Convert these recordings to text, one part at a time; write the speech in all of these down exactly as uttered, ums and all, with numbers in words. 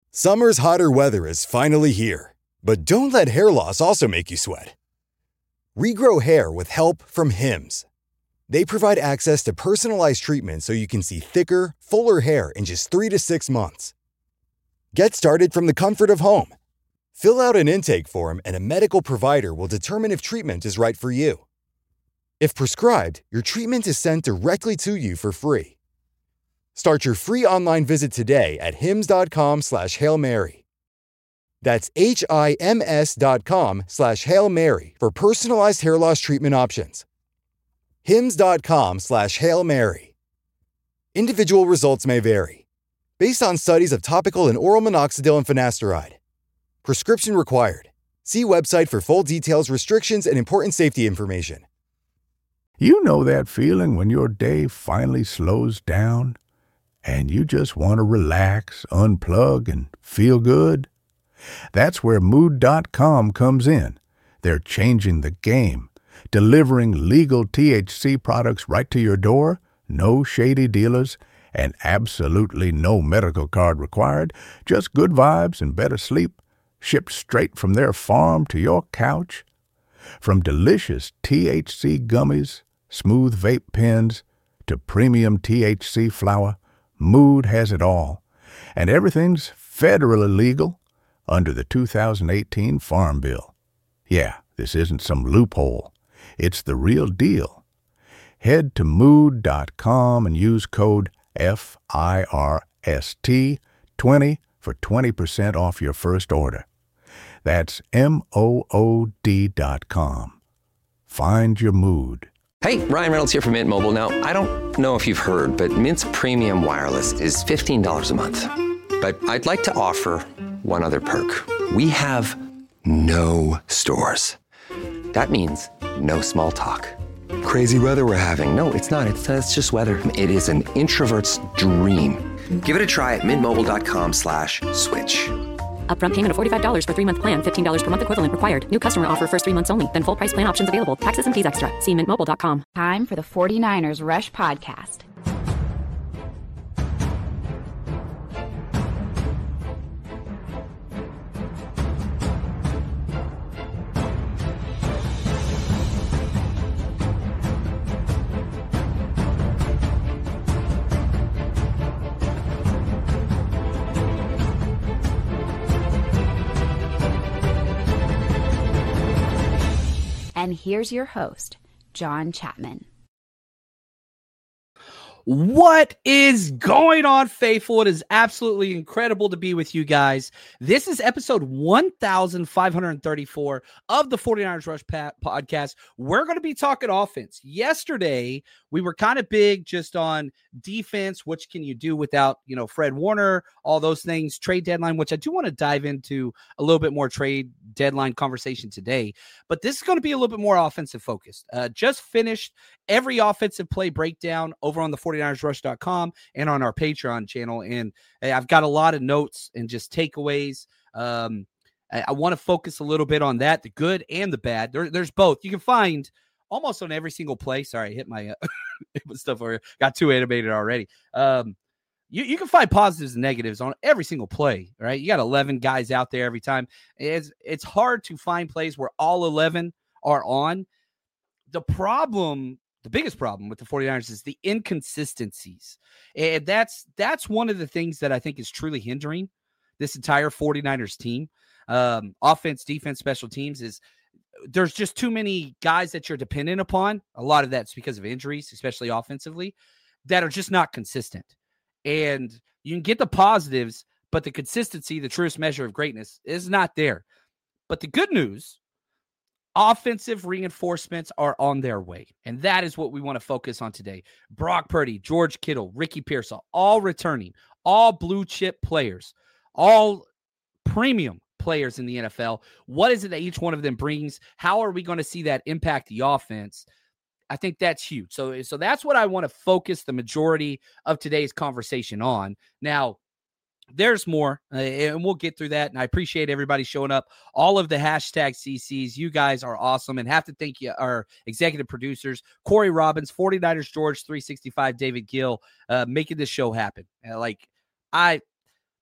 Summer's hotter weather is finally here, but don't let hair loss also make you sweat. Regrow hair with help from Hims. They provide access to personalized treatment so you can see thicker, fuller hair in just three to six months. Get started from the comfort of home. Fill out an intake form and a medical provider will determine if treatment is right for you. If prescribed, your treatment is sent directly to you for free. Start your free online visit today at hims.com slash Hail Mary. That's H-I-M-S dot com slash Hail Mary for personalized hair loss treatment options. Hims.com slash Hail Mary. Individual results may vary. Based on studies of topical and oral minoxidil and finasteride. Prescription required. See website for full details, restrictions, and important safety information. You know that feeling when your day finally slows down and you just want to relax, unplug, and feel good? That's where Mood dot com comes in. They're changing the game, delivering legal T H C products right to your door, no shady dealers, and absolutely no medical card required, just good vibes and better sleep, shipped straight from their farm to your couch. From delicious T H C gummies, smooth vape pens, to premium T H C flower, Mood has it all. And everything's federally legal under the two thousand eighteen Farm Bill. Yeah, this isn't some loophole. It's the real deal. Head to Mood dot com and use code F I R S T twenty for twenty percent off your first order. That's M O O D dot com. Find your mood. Hey, Ryan Reynolds here from Mint Mobile. Now, I don't know if you've heard, but Mint's premium wireless is fifteen dollars a month. But I'd like to offer one other perk. We have no stores. That means no small talk. Crazy weather we're having. No, it's not. It's, uh, it's just weather. It is an introvert's dream. Give it a try at mintmobile.com slash switch. Upfront payment of forty-five dollars for three-month plan, fifteen dollars per month equivalent required. New customer offer first three months only. Then full price plan options available. Taxes and fees extra. See mint mobile dot com. Time for the forty-niners Rush Podcast. And here's your host, John Chapman. What is going on, faithful? It is absolutely incredible to be with you guys. This is episode one thousand five hundred thirty-four of the forty-niners Rush Podcast. We're going to be talking offense. Yesterday, we were kind of big just on defense. What can you do without, you know, Fred Warner, all those things, trade deadline, which I do want to dive into a little bit more trade deadline conversation today. But this is going to be a little bit more offensive focused. Uh, just finished every offensive play breakdown over on the forty-niners rush dot com and on our Patreon channel. And I've got a lot of notes and just takeaways. Um, I, I want to focus a little bit on that, the good and the bad. There, there's both. You can find almost on every single play. Sorry, I hit my uh, stuff over. Got too animated already. Um, you, you can find positives and negatives on every single play, right? You got eleven guys out there every time. It's, it's hard to find plays where all eleven are on. The problem, the biggest problem with the forty-niners is the inconsistencies. And that's that's one of the things that I think is truly hindering this entire forty-niners team. Um, offense, defense, special teams is there's just too many guys that you're dependent upon. A lot of that's because of injuries, especially offensively, that are just not consistent. And you can get the positives, but the consistency, the truest measure of greatness, is not there. But the good news, offensive reinforcements are on their way. And that is what we want to focus on today. Brock Purdy, George Kittle, Ricky Pearsall, all returning, all blue chip players, all premium players in the N F L. What is it that each one of them brings? How are we going to see that impact the offense? I think that's huge. So, so that's what I want to focus the majority of today's conversation on. Now, there's more, uh, and we'll get through that. And I appreciate everybody showing up. All of the hashtag C Cs, you guys are awesome. And have to thank you, our executive producers, Corey Robbins, forty-niners George, three sixty-five, David Gill, uh, making this show happen. Uh, like, I,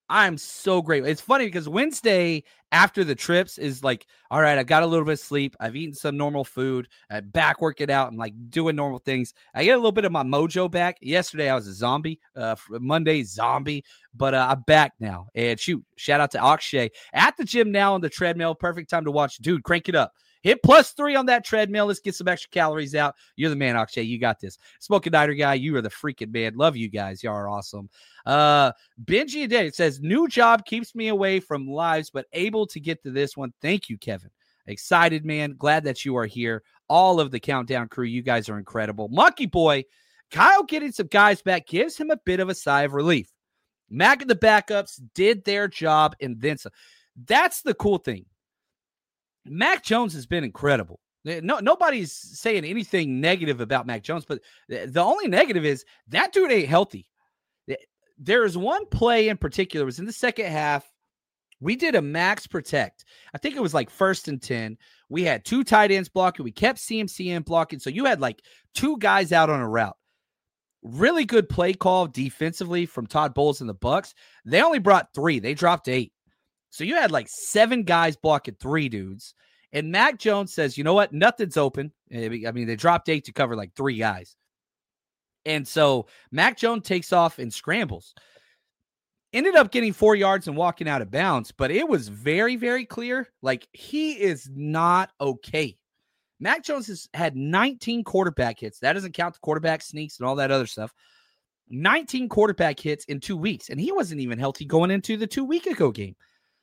I'm so grateful. It's funny because Wednesday after the trips is like, all right, I've got a little bit of sleep. I've eaten some normal food. I'm back working out and like doing normal things. I get a little bit of my mojo back. Yesterday I was a zombie. Uh, Monday zombie, but uh, I'm back now. And shoot, shout out to Akshay at the gym now on the treadmill. Perfect time to watch. Dude, crank it up. Hit plus three on that treadmill. Let's get some extra calories out. You're the man, Akshay. You got this. Smoking Nighter guy, you are the freaking man. Love you guys. Y'all are awesome. Uh, Benji Day says, new job keeps me away from lives, but able to get to this one. Thank you, Kevin. Excited, man. Glad that you are here. All of the Countdown crew, you guys are incredible. Monkey Boy, Kyle getting some guys back gives him a bit of a sigh of relief. Mac and the backups did their job and then some. That's the cool thing. Mac Jones has been incredible. No, nobody's saying anything negative about Mac Jones, but the only negative is that dude ain't healthy. There is one play in particular. It was in the second half. We did a max protect. I think it was like first and ten. We had two tight ends blocking. We kept C M C in blocking. So you had like two guys out on a route. Really good play call defensively from Todd Bowles and the Bucks. They only brought three. They dropped eight. So you had like seven guys blocking three dudes. And Mac Jones says, you know what? Nothing's open. I mean, they dropped eight to cover like three guys. And so Mac Jones takes off and scrambles. Ended up getting four yards and walking out of bounds. But it was very, very clear. Like, he is not okay. Mac Jones has had nineteen quarterback hits. That doesn't count the quarterback sneaks and all that other stuff. nineteen quarterback hits in two weeks. And he wasn't even healthy going into the two week ago game.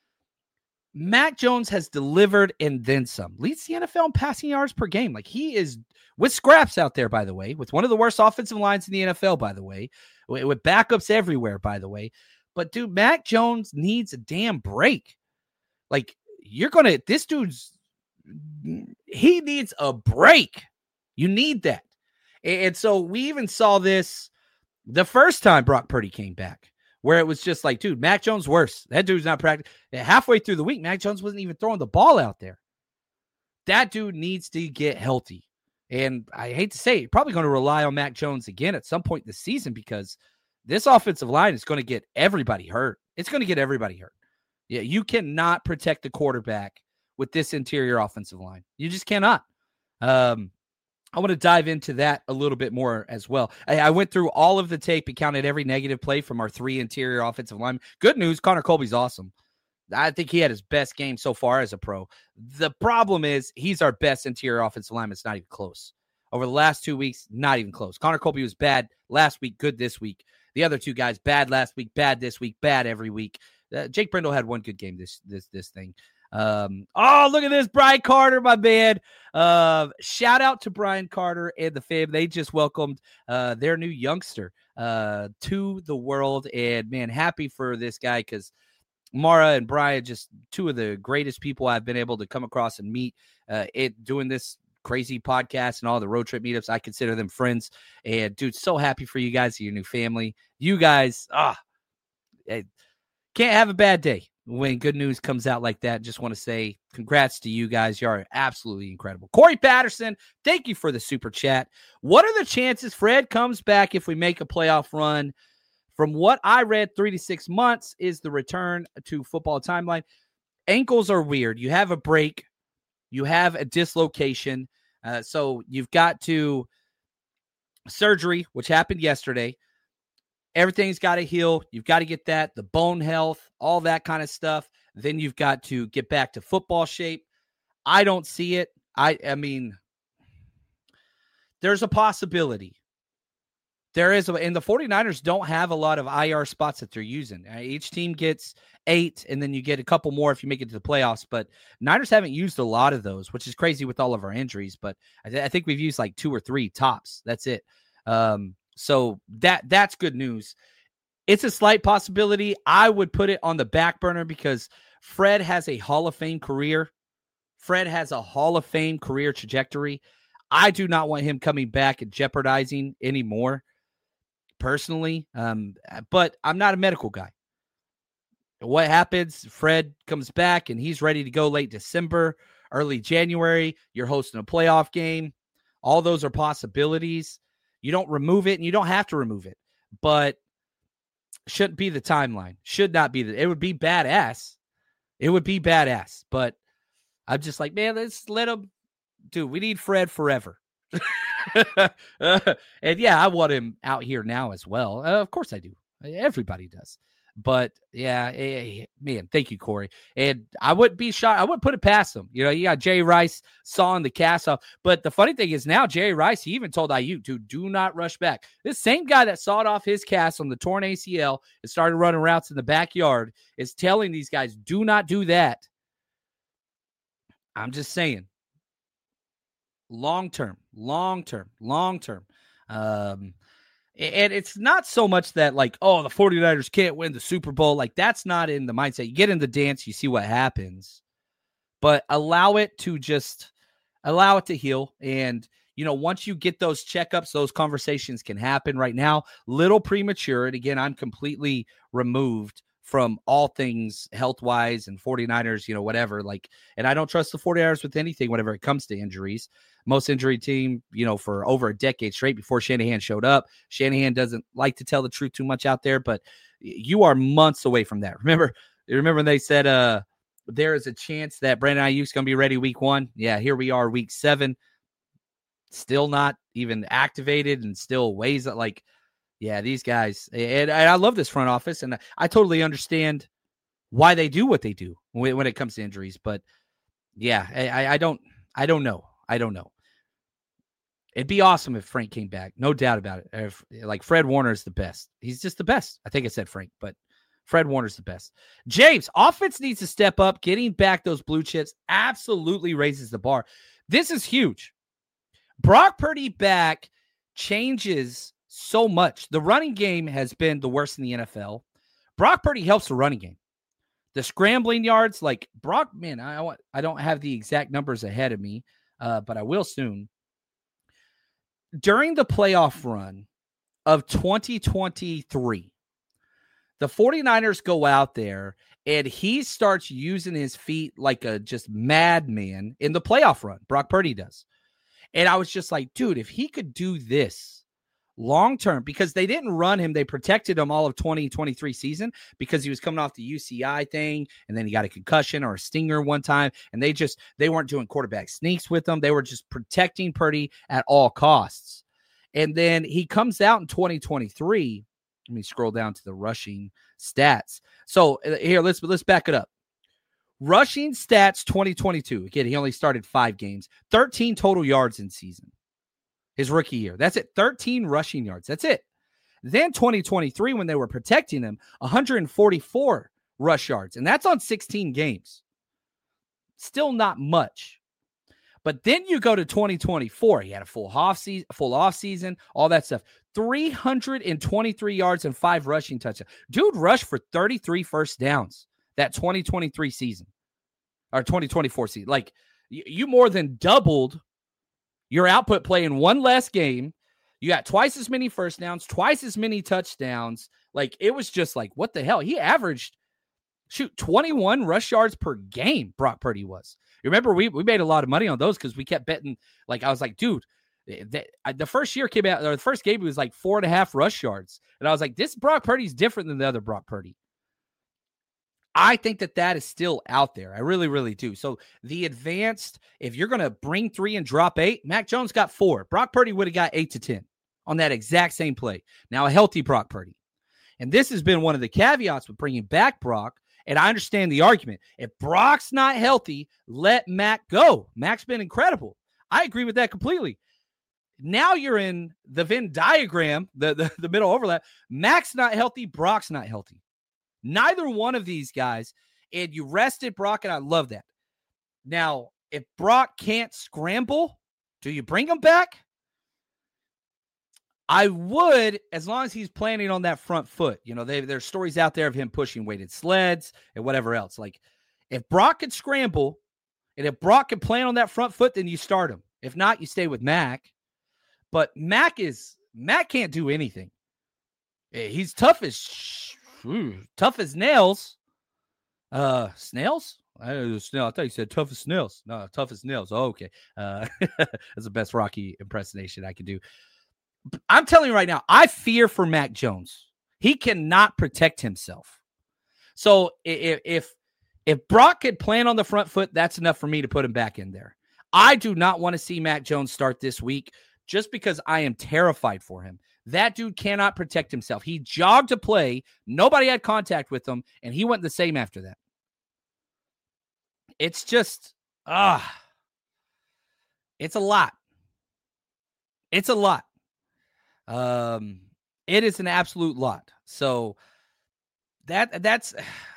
Mac Jones has delivered and then some. Leads the N F L in passing yards per game. Like, he is with scraps out there, by the way, with one of the worst offensive lines in the N F L, by the way, with backups everywhere, by the way. But, dude, Mac Jones needs a damn break. Like, you're going to, this dude's, he needs a break. You need that. And so we even saw this the first time Brock Purdy came back, where it was just like, dude, Mac Jones worse. That dude's not practicing. Halfway through the week, Mac Jones wasn't even throwing the ball out there. That dude needs to get healthy. And I hate to say it, you're probably going to rely on Mac Jones again at some point this season because this offensive line is going to get everybody hurt. It's going to get everybody hurt. Yeah, you cannot protect the quarterback with this interior offensive line. You just cannot. Um, I want to dive into that a little bit more as well. I, I went through all of the tape and counted every negative play from our three interior offensive linemen. Good news, Connor Colby's awesome. I think he had his best game so far as a pro. The problem is he's our best interior offensive lineman. It's not even close. Over the last two weeks, not even close. Connor Colby was bad last week, good this week. The other two guys, bad last week, bad this week, bad every week. Uh, Jake Brindle had one good game this this this thing. Um, oh, look at this, Brian Carter, my man. Uh, shout out to Brian Carter and the fam. They just welcomed uh, their new youngster uh, to the world. And, man, happy for this guy because Mara and Brian, just two of the greatest people I've been able to come across and meet uh, it doing this crazy podcast and all the road trip meetups. I consider them friends. And, dude, so happy for you guys, your new family. You guys, ah, can't have a bad day when good news comes out like that. Just want to say congrats to you guys. You are absolutely incredible. Corey Patterson, thank you for the super chat. What are the chances Fred comes back if we make a playoff run? From what I read, three to six months is the return to football timeline. Ankles are weird. You have a break. You have a dislocation. Uh, so you've got to surgery, which happened yesterday. Everything's got to heal. You've got to get that, the bone health, all that kind of stuff. Then you've got to get back to football shape. I don't see it. I, I mean, there's a possibility. There is, a, and the 49ers don't have a lot of I R spots that they're using. Each team gets eight, and then you get a couple more if you make it to the playoffs. But Niners haven't used a lot of those, which is crazy with all of our injuries. But I, th- I think we've used like two or three tops. That's it. Um, so that that's good news. It's a slight possibility. I would put it on the back burner because Fred has a Hall of Fame career. Fred has a Hall of Fame career trajectory. I do not want him coming back and jeopardizing anymore. Personally, um, but I'm not a medical guy. What happens? Fred comes back and he's ready to go late December, early January. You're hosting a playoff game. All those are possibilities. You don't remove it and you don't have to remove it. But shouldn't be the timeline. Should not be the. It would be badass. It would be badass. But I'm just like, man, let's let him. Dude, we need Fred forever. uh, and yeah, I want him out here now as well. Uh, of course I do. Everybody does. But yeah, eh, man, thank you, Corey. And I wouldn't be shocked. I wouldn't put it past him. You know, you got Jerry Rice sawing the cast off. But the funny thing is now, Jerry Rice, he even told I U, dude, do not rush back. This same guy that sawed off his cast on the torn A C L and started running routes in the backyard is telling these guys, do not do that. I'm just saying. Long term, long term, long term. Um, and it's not so much that like, oh, the 49ers can't win the Super Bowl. Like, that's not in the mindset. You get in the dance, you see what happens. But allow it to just allow it to heal. And, you know, once you get those checkups, those conversations can happen. Right now, little premature. And again, I'm completely removed from all things health-wise and 49ers, you know, whatever. Like, and I don't trust the 49ers with anything whenever it comes to injuries. Most injury team, you know, for over a decade straight before Shanahan showed up. Shanahan doesn't like to tell the truth too much out there, but you are months away from that. Remember, remember when they said uh, there is a chance that Brandon Ayuk's going to be ready week one? Yeah, here we are week seven. Still not even activated and still ways that like, yeah, these guys, and I love this front office, and I totally understand why they do what they do when, when it comes to injuries. But yeah, I, I don't, I don't know, I don't know. It'd be awesome if Frank came back, no doubt about it. If, like Fred Warner is the best, he's just the best. I think I said Frank, but Fred Warner's the best. James, offense needs to step up. Getting back those blue chips absolutely raises the bar. This is huge. Brock Purdy back changes so much. The running game has been the worst in the N F L. Brock Purdy helps the running game. The scrambling yards, like Brock, man, I want, I don't have the exact numbers ahead of me, uh, but I will soon. During the playoff run of twenty twenty-three, the 49ers go out there and he starts using his feet like a just madman in the playoff run. Brock Purdy does. And I was just like, dude, if he could do this long term, because they didn't run him, they protected him all of twenty twenty-three season because he was coming off the U C I thing, and then he got a concussion or a stinger one time, and they just they weren't doing quarterback sneaks with him. They were just protecting Purdy at all costs. And then he comes out in twenty twenty-three. Let me scroll down to the rushing stats. So here, let's let's back it up. Rushing stats twenty twenty-two. Again, he only started five games, thirteen total yards in season. His rookie year. That's it. thirteen rushing yards. That's it. Then twenty twenty-three, when they were protecting him, one hundred forty-four rush yards. And that's on sixteen games. Still not much. But then you go to twenty twenty-four. He had a full off season, full off season, all that stuff. three hundred twenty-three yards and five rushing touchdowns. Dude rushed for thirty-three first downs that twenty twenty-three season. Or twenty twenty-four season. Like, you more than doubled your output play in one less game. You got twice as many first downs, twice as many touchdowns. Like, it was just like, what the hell? He averaged, shoot, twenty-one rush yards per game, Brock Purdy was. You remember, we, we made a lot of money on those because we kept betting. Like, I was like, dude, the, the first year came out, or the first game, it was like four and a half rush yards. And I was like, this Brock Purdy is different than the other Brock Purdy. I think that that is still out there. I really, really do. So the advanced, if you're going to bring three and drop eight, Mac Jones got four. Brock Purdy would have got eight to ten on that exact same play. Now, a healthy Brock Purdy. And this has been one of the caveats with bringing back Brock. And I understand the argument. If Brock's not healthy, let Mac go. Mac's been incredible. I agree with that completely. Now you're in the Venn diagram, the, the, the middle overlap. Mac's not healthy. Brock's not healthy. Neither one of these guys, and you rested Brock, and I love that. Now, if Brock can't scramble, do you bring him back? I would, as long as he's planning on that front foot. You know, they, there's stories out there of him pushing weighted sleds and whatever else. Like, if Brock can scramble, and if Brock can plan on that front foot, then you start him. If not, you stay with Mac. But Mac is, Mac can't do anything. He's tough as sh- Ooh, tough as nails. Uh, snails? I know snail. I thought you said tough as snails. No, tough as nails. Oh, okay. Uh, that's the best Rocky impersonation I can do. I'm telling you right now, I fear for Mac Jones. He cannot protect himself. So if if if Brock could plan on the front foot, that's enough for me to put him back in there. I do not want to see Mac Jones start this week just because I am terrified for him. That dude cannot protect himself. He jogged to play. Nobody had contact with him, and he went the same after that. It's just, ah, it's a lot. It's a lot. Um, it is an absolute lot. So that that's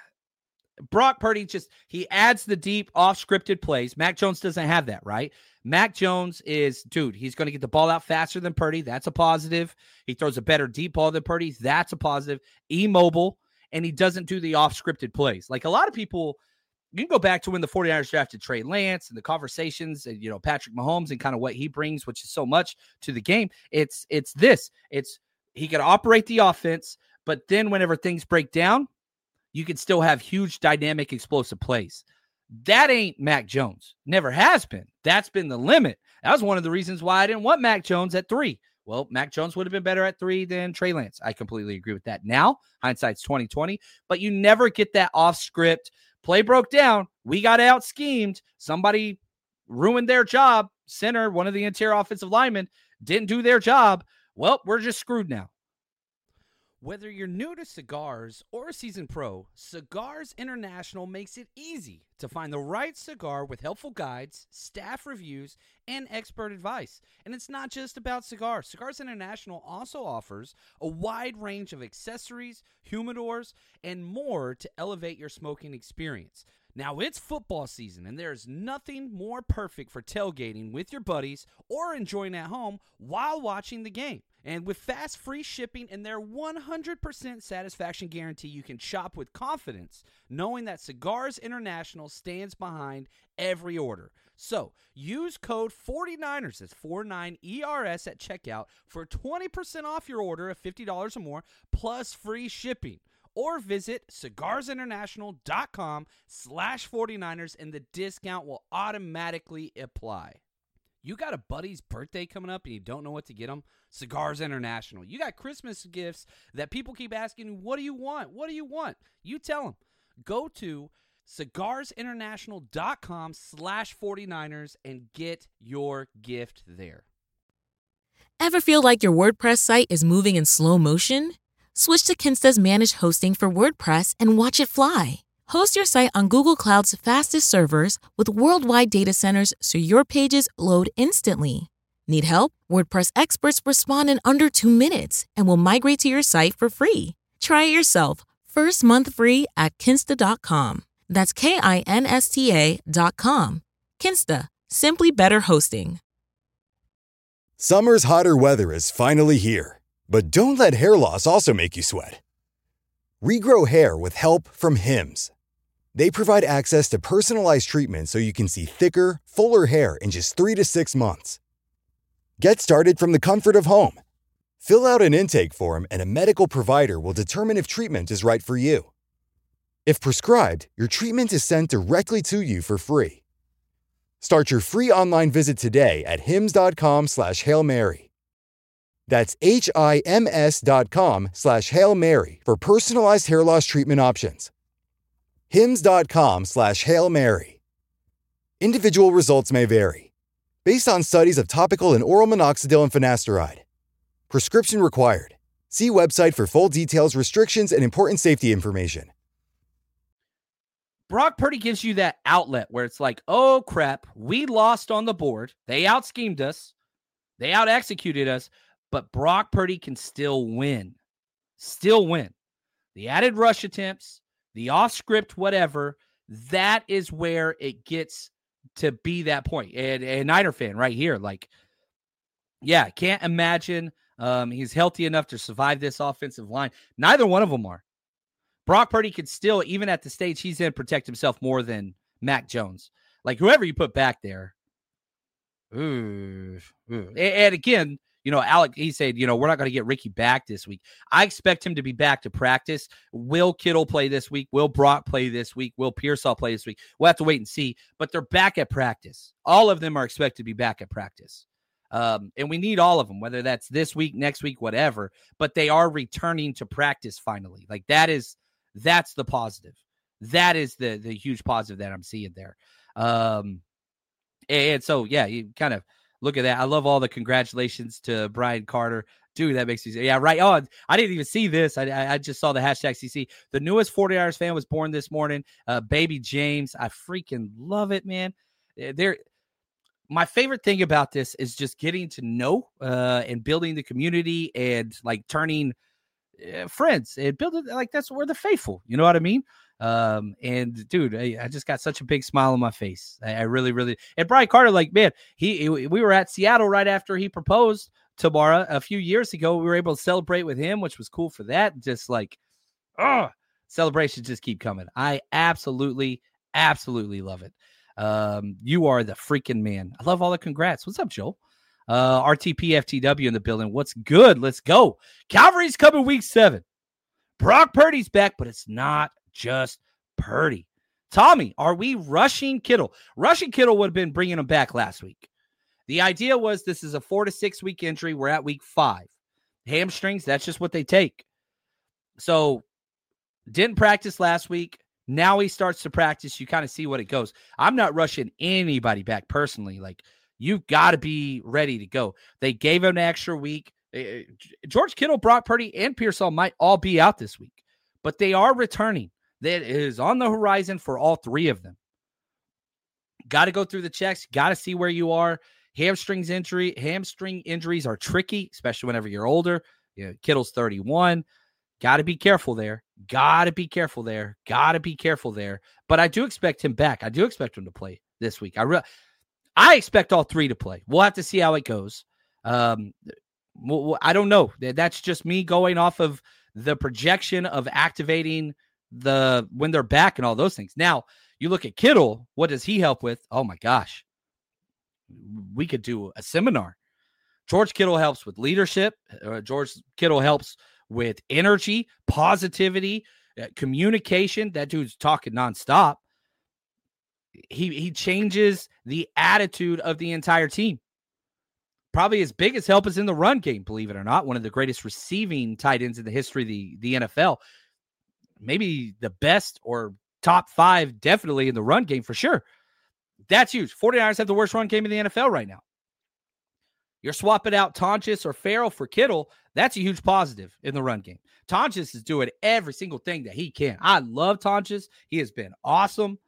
Brock Purdy. Just he adds the deep off scripted plays. Mac Jones doesn't have that, right? Mac Jones is, dude, he's going to get the ball out faster than Purdy. That's a positive. He throws a better deep ball than Purdy. That's a positive. E-mobile, and he doesn't do the off-scripted plays. Like a lot of people, you can go back to when the 49ers drafted Trey Lance and the conversations and, you know, Patrick Mahomes and kind of what he brings, which is so much to the game. It's, it's this. It's he can operate the offense, but then whenever things break down, you can still have huge, dynamic, explosive plays. That ain't Mac Jones. Never has been. That's been the limit. That was one of the reasons why I didn't want Mac Jones at three. Well, Mac Jones would have been better at three than Trey Lance. I completely agree with that. Now, hindsight's twenty twenty, but you never get that off script. Play broke down. We got out schemed. Somebody ruined their job. Center, one of the interior offensive linemen, didn't do their job. Well, we're just screwed now. Whether you're new to cigars or a seasoned pro, Cigars International makes it easy to find the right cigar with helpful guides, staff reviews, and expert advice. And it's not just about cigars. Cigars International also offers a wide range of accessories, humidors, and more to elevate your smoking experience. Now, it's football season, and there's nothing more perfect for tailgating with your buddies or enjoying at home while watching the game. And with fast, free shipping and their one hundred percent satisfaction guarantee, you can shop with confidence, knowing that Cigars International stands behind every order. So, use code forty-niners, that's forty-nine E R S at checkout for twenty percent off your order of fifty dollars or more, plus free shipping. Or visit cigarsinternational.com slash 49ers and the discount will automatically apply. You got a buddy's birthday coming up and you don't know what to get them? Cigars International. You got Christmas gifts that people keep asking you, what do you want? What do you want? You tell them. Go to cigarsinternational.com slash 49ers and get your gift there. Ever feel like your WordPress site is moving in slow motion? Switch to Kinsta's managed hosting for WordPress and watch it fly. Host your site on Google Cloud's fastest servers with worldwide data centers so your pages load instantly. Need help? WordPress experts respond in under two minutes and will migrate to your site for free. Try it yourself. First month free at kinsta dot com. That's K I N S T A dot com. Kinsta. Simply better hosting. Summer's hotter weather is finally here. But don't let hair loss also make you sweat. Regrow hair with help from Hims. They provide access to personalized treatment so you can see thicker, fuller hair in just three to six months. Get started from the comfort of home. Fill out an intake form and a medical provider will determine if treatment is right for you. If prescribed, your treatment is sent directly to you for free. Start your free online visit today at hims.com slash Hail Mary. That's H-I-M-S dot com slash Hail Mary for personalized hair loss treatment options. Hims.com slash Hail Mary. Individual results may vary. Based on studies of topical and oral minoxidil and finasteride. Prescription required. See website for full details, restrictions, and important safety information. Brock Purdy gives you that outlet where it's like, oh, crap, we lost on the board. They out-schemed us. They out-executed us. But Brock Purdy can still win. Still win. The added rush attempts, the off-script whatever, that is where it gets to be that point. And a Niner fan right here, like, yeah, can't imagine um, he's healthy enough to survive this offensive line. Neither one of them are. Brock Purdy could still, even at the stage he's in, protect himself more than Mac Jones. Like, whoever you put back there. Ooh, ooh. And, and again, you know, Alec, he said, you know, we're not going to get Ricky back this week. I expect him to be back to practice. Will Kittle play this week? Will Brock play this week? Will Pearsall play this week? We'll have to wait and see. But they're back at practice. All of them are expected to be back at practice. Um, and we need all of them, whether that's this week, next week, whatever, but they are returning to practice finally. Like that is, that's the positive. That is the, the huge positive that I'm seeing there. Um, and so, yeah, you kind of look at that. I love all the congratulations to Brian Carter. Dude, that makes me say, yeah, right. Oh, I didn't even see this. I, I just saw the hashtag C C. The newest forty-niners fan was born this morning. Uh, baby James. I freaking love it, man. They're, my favorite thing about this is just getting to know uh, and building the community and like turning uh, friends and building like that's where the faithful, you know what I mean? Um, and dude, I, I just got such a big smile on my face. I, I really, really, and Brian Carter, like, man, he, he, we were at Seattle right after he proposed to Mara a few years ago. We were able to celebrate with him, which was cool for that. Just like, oh, celebrations just keep coming. I absolutely, absolutely love it. Um, you are the freaking man. I love all the congrats. What's up, Joel? Uh, R T P F T W in the building. What's good? Let's go. Calvary's coming week seven. Brock Purdy's back, but it's not just Purdy. Tommy, are we rushing Kittle? Rushing Kittle would have been bringing him back last week. The idea was this is a four to six week injury. We're at week five. Hamstrings, that's just what they take. So didn't practice last week. Now he starts to practice. You kind of see what it goes. I'm not rushing anybody back personally. Like, you've got to be ready to go. They gave him an extra week. George Kittle, Brock Purdy, and Pearsall might all be out this week, but they are returning. That is on the horizon for all three of them. Got to go through the checks. Got to see where you are. Hamstrings injury, hamstring injuries are tricky, especially whenever you're older. You know, Kittle's thirty-one. Got to be careful there. Got to be careful there. Got to be careful there. But I do expect him back. I do expect him to play this week. I re- I expect all three to play. We'll have to see how it goes. Um, I don't know. That's just me going off of the projection of activating the when they're back and all those things. Now, you look at Kittle. What does he help with? Oh, my gosh. We could do a seminar. George Kittle helps with leadership. Uh, George Kittle helps with energy, positivity, uh, communication. That dude's talking nonstop. He he changes the attitude of the entire team. Probably his biggest help is in the run game, believe it or not. One of the greatest receiving tight ends in the history of the, the N F L. Maybe the best or top five, definitely in the run game for sure. That's huge. forty-niners have the worst run game in the N F L right now. You're swapping out Tonjes or Farrell for Kittle. That's a huge positive in the run game. Tonjes is doing every single thing that he can. I love Tonjes. He has been awesome.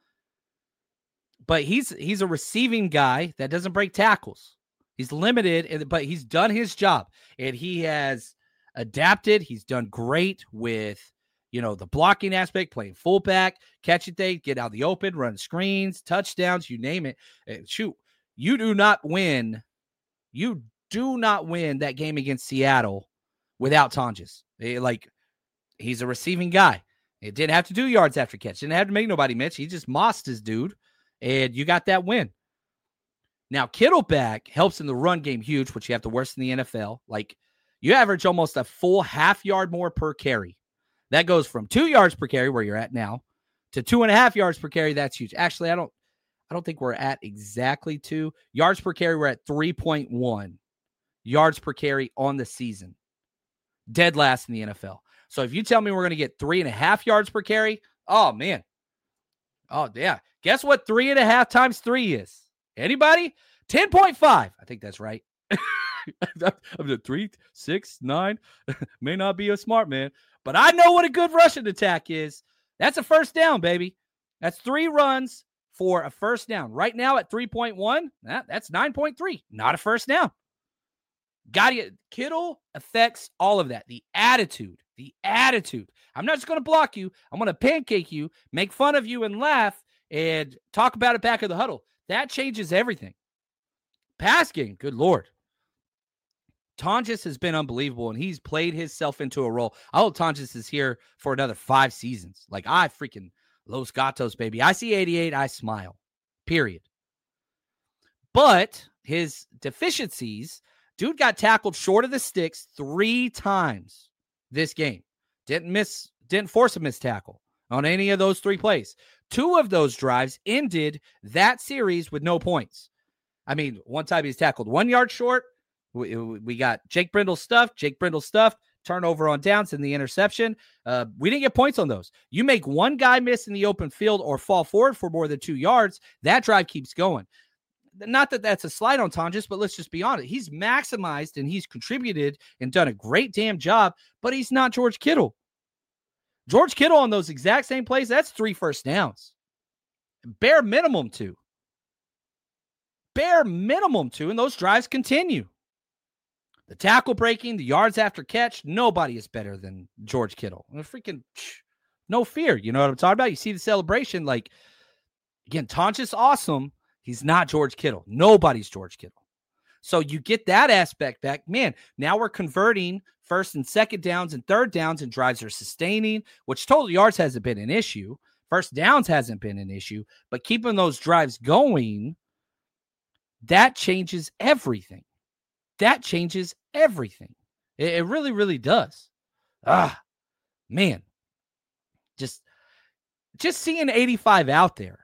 But he's he's a receiving guy that doesn't break tackles. He's limited, but he's done his job. And he has adapted. He's done great with, you know, the blocking aspect, playing fullback, catch it, they get out the open, run screens, touchdowns, you name it. Shoot, you do not win. You do not win that game against Seattle without Tonjes. Like, he's a receiving guy. It didn't have to do yards after catch. Didn't have to make nobody miss. He just mossed his dude, and you got that win. Now, Kittle back helps in the run game huge, which you have the worst in the N F L. Like, you average almost a full half yard more per carry. That goes from two yards per carry, where you're at now, to two and a half yards per carry. That's huge. Actually, I don't I don't think we're at exactly two. Yards per carry, we're at three point one yards per carry on the season. Dead last in the N F L. So if you tell me we're going to get three and a half yards per carry, oh, man. Oh, yeah. Guess what three and a half times three is? Anybody? ten point five. I think that's right. I'm the three, six, nine. May not be a smart man, but I know what a good rushing attack is. That's a first down, baby. That's three runs for a first down. Right now at three point one, that, that's nine point three. Not a first down. Got to Kittle affects all of that. The attitude, the attitude. I'm not just going to block you. I'm going to pancake you, make fun of you, and laugh and talk about it back of the huddle. That changes everything. Pass game, good Lord. Tonjes has been unbelievable, and he's played himself into a role. I hope Tonjes is here for another five seasons. Like, I freaking Los Gatos, baby. I see eighty-eight, I smile. Period. But his deficiencies, dude got tackled short of the sticks three times this game. Didn't miss, didn't force a missed tackle on any of those three plays. Two of those drives ended that series with no points. I mean, one time he's tackled one yard short. We, we got Jake Brindle stuffed, Jake Brindle stuffed, turnover on downs and the interception. Uh, we didn't get points on those. You make one guy miss in the open field or fall forward for more than two yards, that drive keeps going. Not that that's a slight on Tonjes, but let's just be honest. He's maximized and he's contributed and done a great damn job, but he's not George Kittle. George Kittle on those exact same plays, that's three first downs. Bare minimum two. Bare minimum two, and those drives continue. The tackle breaking, the yards after catch, nobody is better than George Kittle. Freaking no fear. You know what I'm talking about? You see the celebration. Like, again, Tonjes awesome. He's not George Kittle. Nobody's George Kittle. So you get that aspect back. Man, now we're converting first and second downs and third downs, and drives are sustaining, which total yards hasn't been an issue. First downs hasn't been an issue. But keeping those drives going, that changes everything. That changes everything. It, it really, really does. Ah, man. Just, just seeing eighty-five out there.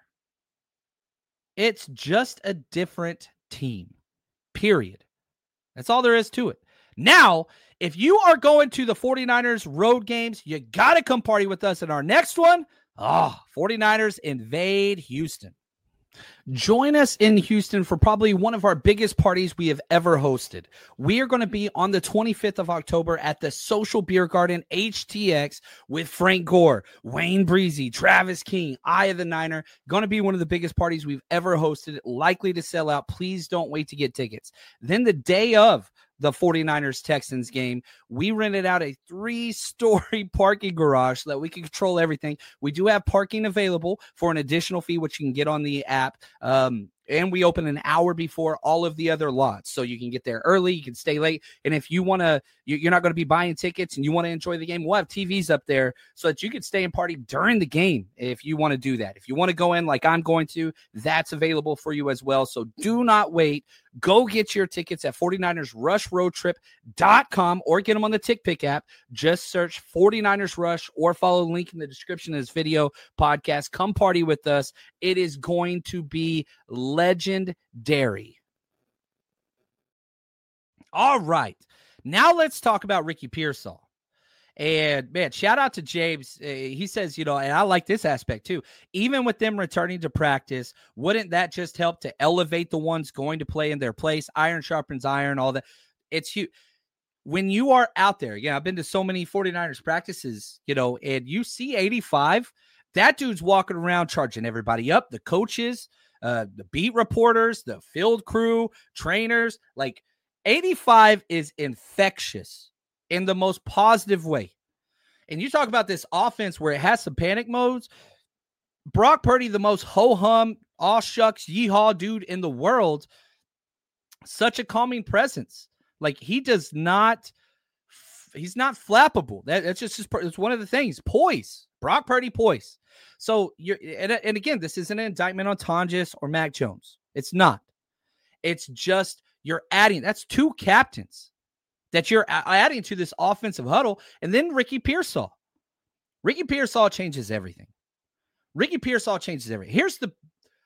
It's just a different team, period. That's all there is to it. Now, if you are going to the 49ers road games, you got to come party with us in our next one. Oh, 49ers invade Houston. Join us in Houston for probably one of our biggest parties we have ever hosted. We are going to be on the twenty-fifth of October at the Social Beer Garden H T X with Frank Gore, Wayne Breezy, Travis King, Eye of the Niner. Going to be one of the biggest parties we've ever hosted, likely to sell out. Please don't wait to get tickets. Then the day of the 49ers Texans game, we rented out a three-story parking garage so that we can control everything. We do have parking available for an additional fee, which you can get on the app. Um, and we open an hour before all of the other lots. So you can get there early, you can stay late. And if you want to, you're not going to be buying tickets and you want to enjoy the game, we'll have T Vs up there so that you can stay and party during the game if you want to do that. If you want to go in like I'm going to, that's available for you as well. So do not wait. Go get your tickets at 49ers rush road trip dot com or get them on the TickPick app. Just search 49ers Rush or follow the link in the description of this video podcast. Come party with us. It is going to be legendary. All right. Now let's talk about Ricky Pearsall. And, man, shout out to James. Uh, he says, you know, and I like this aspect too. Even with them returning to practice, wouldn't that just help to elevate the ones going to play in their place? Iron sharpens iron, all that. It's huge. When you are out there, yeah, I've been to so many 49ers practices, you know, and you see eighty-five, that dude's walking around charging everybody up, the coaches, uh, the beat reporters, the field crew, trainers. Like, eighty-five is infectious in the most positive way. And you talk about this offense where it has some panic modes. Brock Purdy, the most ho-hum, aw shucks, yeehaw dude in the world. Such a calming presence. Like, he does not, he's not flappable. That, that's just, it's one of the things. Poise. Brock Purdy poise. So, you're, and, and again, this isn't an indictment on Tonjes or Mac Jones. It's not. It's just, you're adding, that's two captains that you're adding to this offensive huddle. And then Ricky Pearsall. Ricky Pearsall changes everything. Ricky Pearsall changes everything. Here's the,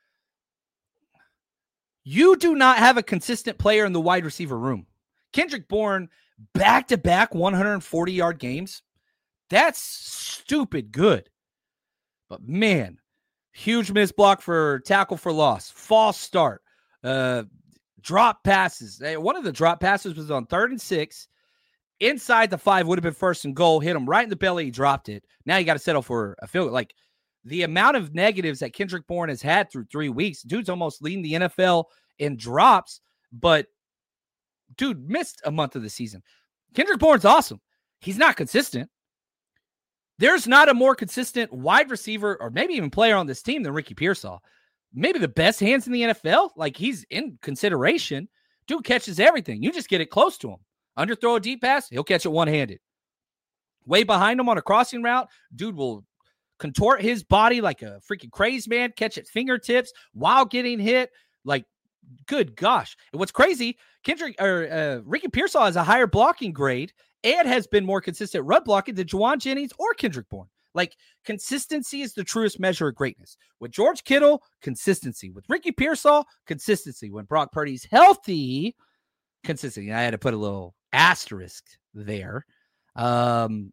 you do not have a consistent player in the wide receiver room. Kendrick Bourne, back-to-back one hundred forty-yard games. That's stupid good. But, man, huge missed block for tackle for loss. False start. Uh, drop passes. One of the drop passes was on third and six. Inside the five would have been first and goal. Hit him right in the belly. He dropped it. Now you got to settle for a field goal. Like, the amount of negatives that Kendrick Bourne has had through three weeks, dude's almost leading the N F L in drops, but dude missed a month of the season. Kendrick Bourne's awesome. He's not consistent. There's not a more consistent wide receiver or maybe even player on this team than Ricky Pearsall. Maybe the best hands in the N F L. Like, he's in consideration. Dude catches everything. You just get it close to him. Underthrow a deep pass, he'll catch it one-handed. Way behind him on a crossing route, dude will contort his body like a freaking crazed man, catch it fingertips while getting hit. Like, good gosh. And what's crazy, Kendrick or uh, Ricky Pearsall has a higher blocking grade and has been more consistent run blocking than Juwan Jennings or Kendrick Bourne. Like, consistency is the truest measure of greatness. With George Kittle, consistency. With Ricky Pearsall, consistency. When Brock Purdy's healthy, consistency. I had to put a little asterisk there. Um,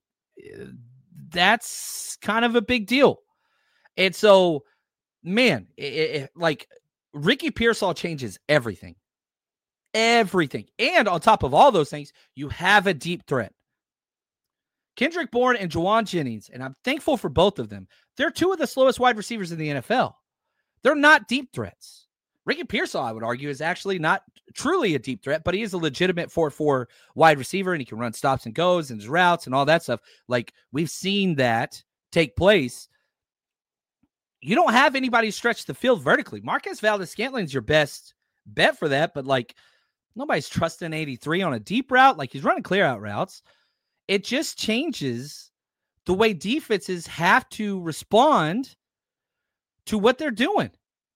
that's kind of a big deal. And so, man, it, it, like, Ricky Pearsall changes everything. Everything. And on top of all those things, you have a deep threat. Kendrick Bourne and Juwan Jennings, and I'm thankful for both of them. They're two of the slowest wide receivers in the N F L. They're not deep threats. Ricky Pearsall, I would argue, is actually not truly a deep threat, but he is a legitimate four four wide receiver, and he can run stops and goes and his routes and all that stuff. Like, we've seen that take place. You don't have anybody stretch the field vertically. Marquez Valdes-Scantling's your best bet for that, but, like, nobody's trusting eighty-three on a deep route. Like, he's running clear out routes. It just changes the way defenses have to respond to what they're doing.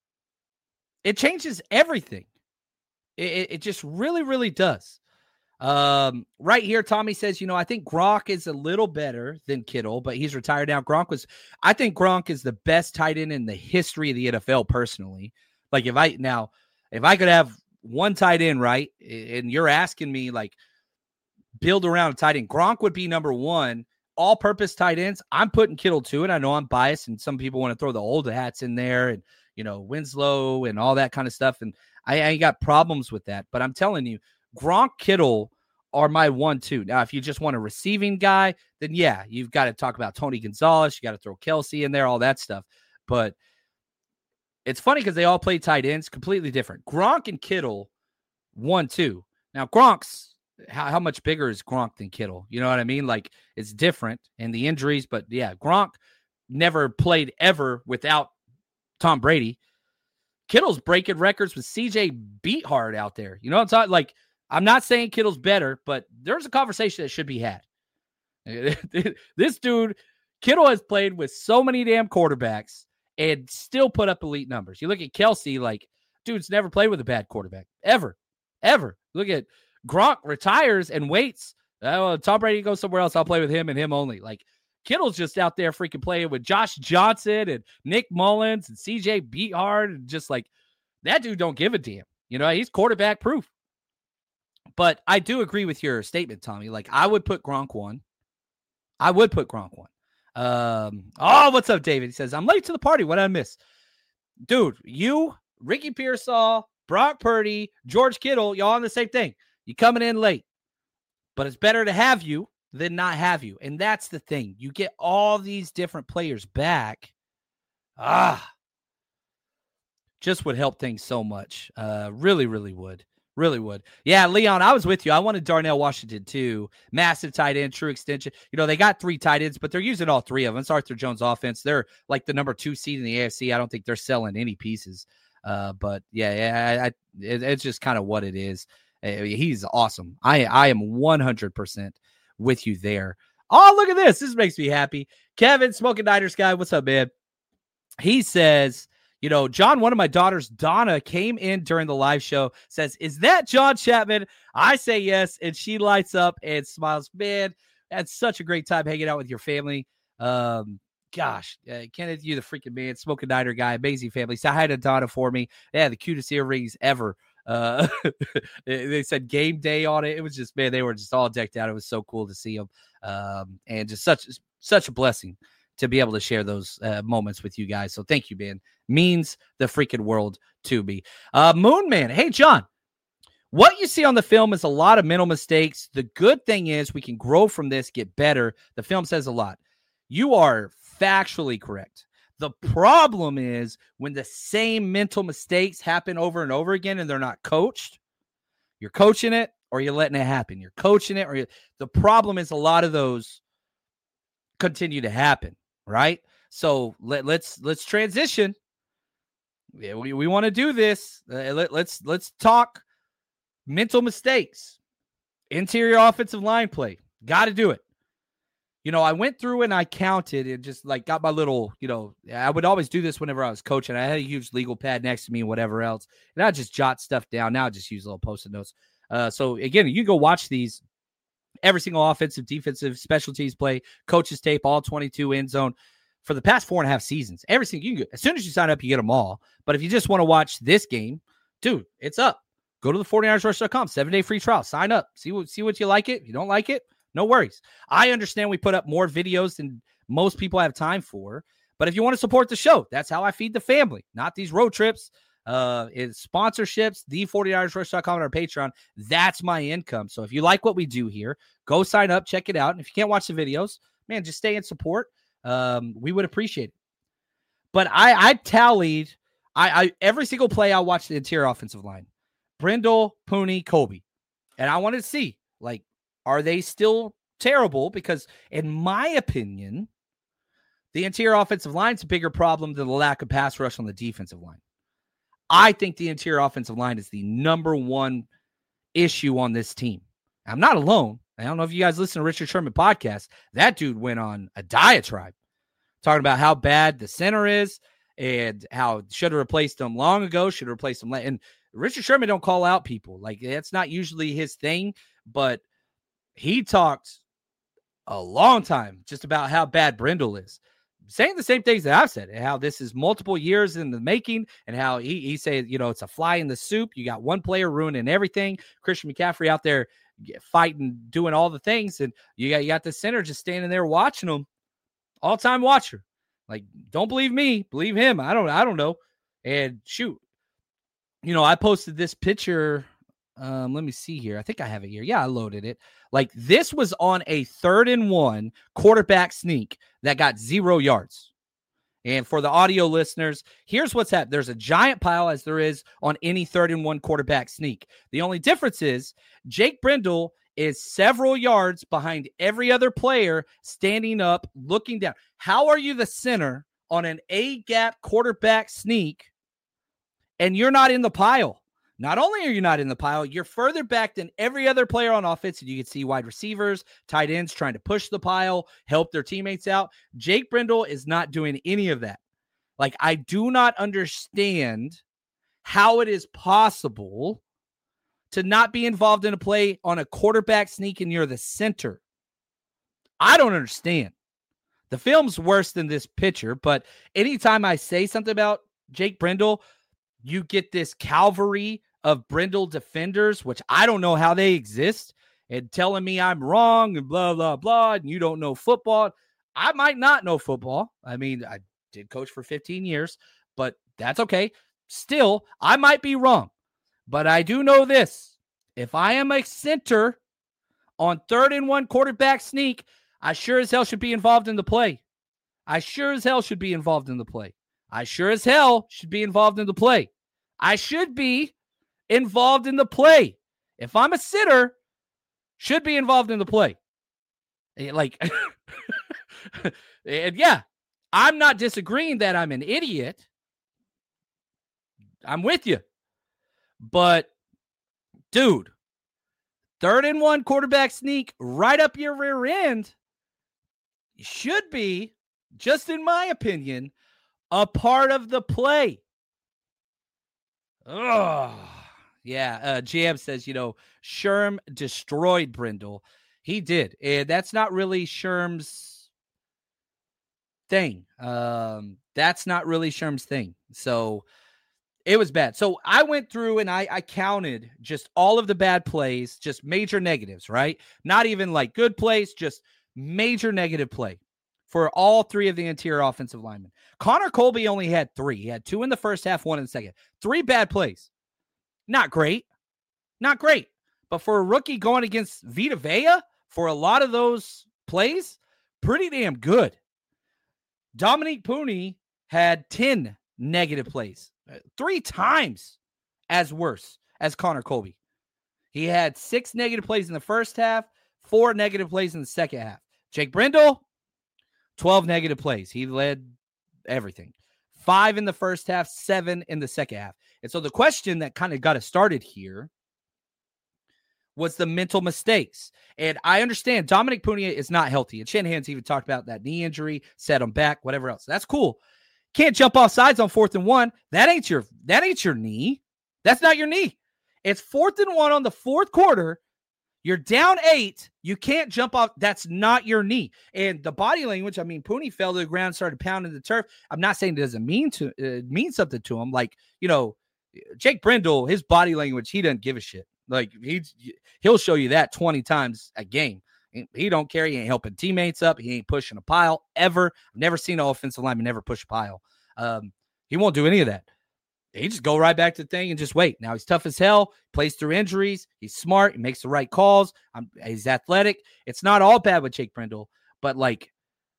It changes everything. It, it just really, really does. Um, right here, Tommy says, you know, I think Gronk is a little better than Kittle, but he's retired now. Gronk was, I think Gronk is the best tight end in the history of the N F L personally. Like, if I, now, if I could have one tight end, right, and you're asking me, like, build around a tight end, Gronk would be number one. All-purpose tight ends, I'm putting Kittle too, and I know I'm biased, and some people want to throw the old hats in there, and, you know, Winslow and all that kind of stuff, and I, I ain't got problems with that. But I'm telling you, Gronk, Kittle are my one two. Now, if you just want a receiving guy, then yeah, you've got to talk about Tony Gonzalez. You got to throw Kelsey in there, all that stuff. But it's funny because they all play tight ends, completely different. Gronk and Kittle, one two. Now, Gronk's, how, how much bigger is Gronk than Kittle? You know what I mean? Like, it's different and the injuries, but yeah, Gronk never played ever without Tom Brady. Kittle's breaking records with C J Beathard out there. You know what I'm talking? Like, I'm not saying Kittle's better, but there's a conversation that should be had. This dude, Kittle, has played with so many damn quarterbacks and still put up elite numbers. You look at Kelsey, like, dude's never played with a bad quarterback. Ever. Ever. Look at Gronk, retires and waits. Oh, Tom Brady goes somewhere else. I'll play with him and him only. Like, Kittle's just out there freaking playing with Josh Johnson and Nick Mullins and C J Beathard. And just like, that dude don't give a damn. You know, he's quarterback proof. But I do agree with your statement, Tommy. Like, I would put Gronk one. I would put Gronk one. Um, oh, what's up, David? He says, I'm late to the party. What did I miss? Dude, you, Ricky Pearsall, Brock Purdy, George Kittle, y'all on the same thing. You coming in late. But it's better to have you than not have you. And that's the thing. You get all these different players back. Ah. Just would help things so much. Uh, really, really would. Really would. Yeah, Leon, I was with you. I wanted Darnell Washington too. Massive tight end, true extension. You know, they got three tight ends, but they're using all three of them. It's Arthur Jones offense. They're like the number two seed in the A F C. I don't think they're selling any pieces. Uh, but yeah, yeah, I, I, it, it's just kind of what it is. Uh, he's awesome. I, I am one hundred percent with you there. Oh, look at this. This makes me happy. Kevin, Smoking Niners guy. What's up, man? He says, you know, John, one of my daughters, Donna, came in during the live show, says, is that John Chapman? I say yes, and she lights up and smiles. Man, that's such a great time hanging out with your family. Um, gosh, uh, Kenneth, you the freaking man, Smoking Niner guy, amazing family. Say hi to Donna for me. They had the cutest earrings ever. Uh, they said game day on it. It was just, man, they were just all decked out. It was so cool to see them. Um, and just such, such a blessing to be able to share those uh, moments with you guys. So thank you, man. Means the freaking world to me. Uh, Moon Man. Hey, John, what you see on the film is a lot of mental mistakes. The good thing is we can grow from this, get better. The film says a lot. You are factually correct. The problem is when the same mental mistakes happen over and over again and they're not coached. You're coaching it or you're letting it happen. You're coaching it or you're, the problem is a lot of those continue to happen, right? So let, let's let's transition. Yeah, we, we want to do this. Uh, let, let's let's talk mental mistakes. Interior offensive line play. Got to do it. You know, I went through and I counted and just like got my little, you know, I would always do this whenever I was coaching. I had a huge legal pad next to me and whatever else. And I just jot stuff down. Now I just use little post-it notes. Uh, so again, you can go watch these every single offensive, defensive, special teams play, coaches tape, all twenty-two end zone for the past four and a half seasons. Everything you can get. As soon as you sign up, you get them all. But if you just want to watch this game, dude, it's up. Go to the forty-niners rush dot com, seven-day free trial. Sign up. See what, see what you like it. If you don't like it, no worries. I understand we put up more videos than most people have time for. But if you want to support the show, that's how I feed the family, not these road trips. Uh, it's sponsorships, the forty-niners rush dot com and our Patreon. That's my income. So if you like what we do here, go sign up, check it out. And if you can't watch the videos, man, just stay in support. Um, we would appreciate it. But I, I tallied I, I every single play I watched the interior offensive line. Brindle, Pooney, Colby. And I wanted to see, like, are they still terrible? Because in my opinion, the interior offensive line is a bigger problem than the lack of pass rush on the defensive line. I think the interior offensive line is the number one issue on this team. I'm not alone. I don't know if you guys listen to Richard Sherman podcast. That dude went on a diatribe talking about how bad the center is and how should have replaced him long ago, should have replaced him. And Richard Sherman don't call out people. Like, that's not usually his thing, but he talked a long time just about how bad Brindle is. Saying the same things that I've said, and how this is multiple years in the making, and how he, he said, you know, it's a fly in the soup. You got one player ruining everything. Christian McCaffrey out there fighting, doing all the things, and you got you got the center just standing there watching them, all-time watcher. Like, don't believe me, believe him. I don't, I don't know. And shoot, you know, I posted this picture. Um, let me see here. I think I have it here. Yeah, I loaded it. Like, this was on a third and one quarterback sneak that got zero yards. And for the audio listeners, here's what's happened. There's a giant pile, as there is on any third and one quarterback sneak. The only difference is Jake Brindle is several yards behind every other player standing up, looking down. How are you the center on an A-gap quarterback sneak and you're not in the pile? Not only are you not in the pile, you're further back than every other player on offense. And you can see wide receivers, tight ends trying to push the pile, help their teammates out. Jake Brindle is not doing any of that. Like, I do not understand how it is possible to not be involved in a play on a quarterback sneak and you're the center. I don't understand. The film's worse than this picture, but anytime I say something about Jake Brindle, you get this cavalry of Brindle defenders, which I don't know how they exist, and telling me I'm wrong and blah, blah, blah, and you don't know football. I might not know football. I mean, I did coach for fifteen years, but that's okay. Still, I might be wrong, but I do know this. If I am a center on third and one quarterback sneak, I sure as hell should be involved in the play. I sure as hell should be involved in the play. I sure as hell should be involved in the play. I should be involved in the play. If I'm a sitter, should be involved in the play. Like, and yeah, I'm not disagreeing that I'm an idiot. I'm with you. But, dude, third and one quarterback sneak right up your rear end should be, just in my opinion, a part of the play. Oh, yeah. Uh, J M says, you know, Sherm destroyed Brindle. He did. And that's not really Sherm's thing. Um, that's not really Sherm's thing. So it was bad. So I went through and I, I counted just all of the bad plays, just major negatives, right? Not even like good plays, just major negative play for all three of the interior offensive linemen. Connor Colby only had three. He had two in the first half, one in the second. Three bad plays. Not great. Not great. But for a rookie going against Vita Vea, for a lot of those plays, pretty damn good. Dominique Pooney had ten negative plays. Three times as worse as Connor Colby. He had six negative plays in the first half, four negative plays in the second half. Jake Brindle, twelve negative plays. He led everything. Five in the first half, seven in the second half. And so the question that kind of got us started here was the mental mistakes. And I understand Dominique Pooney is not healthy. And Shanahan's even talked about that knee injury, set him back, whatever else. That's cool. Can't jump off sides on fourth and one. That ain't your, that ain't your knee. That's not your knee. It's fourth and one on the fourth quarter. You're down eight. You can't jump off. That's not your knee. And the body language, I mean, Pooney fell to the ground, started pounding the turf. I'm not saying it doesn't mean to uh, mean something to him. Like, you know, Jake Brendel, his body language, he doesn't give a shit. Like, he, he'll show you that twenty times a game. He don't care. He ain't helping teammates up. He ain't pushing a pile ever. I've never seen an offensive lineman never push a pile. Um, he won't do any of that. He just go right back to the thing and just wait. Now he's tough as hell, plays through injuries. He's smart. He makes the right calls. Um, he's athletic. It's not all bad with Jake Brendel, but like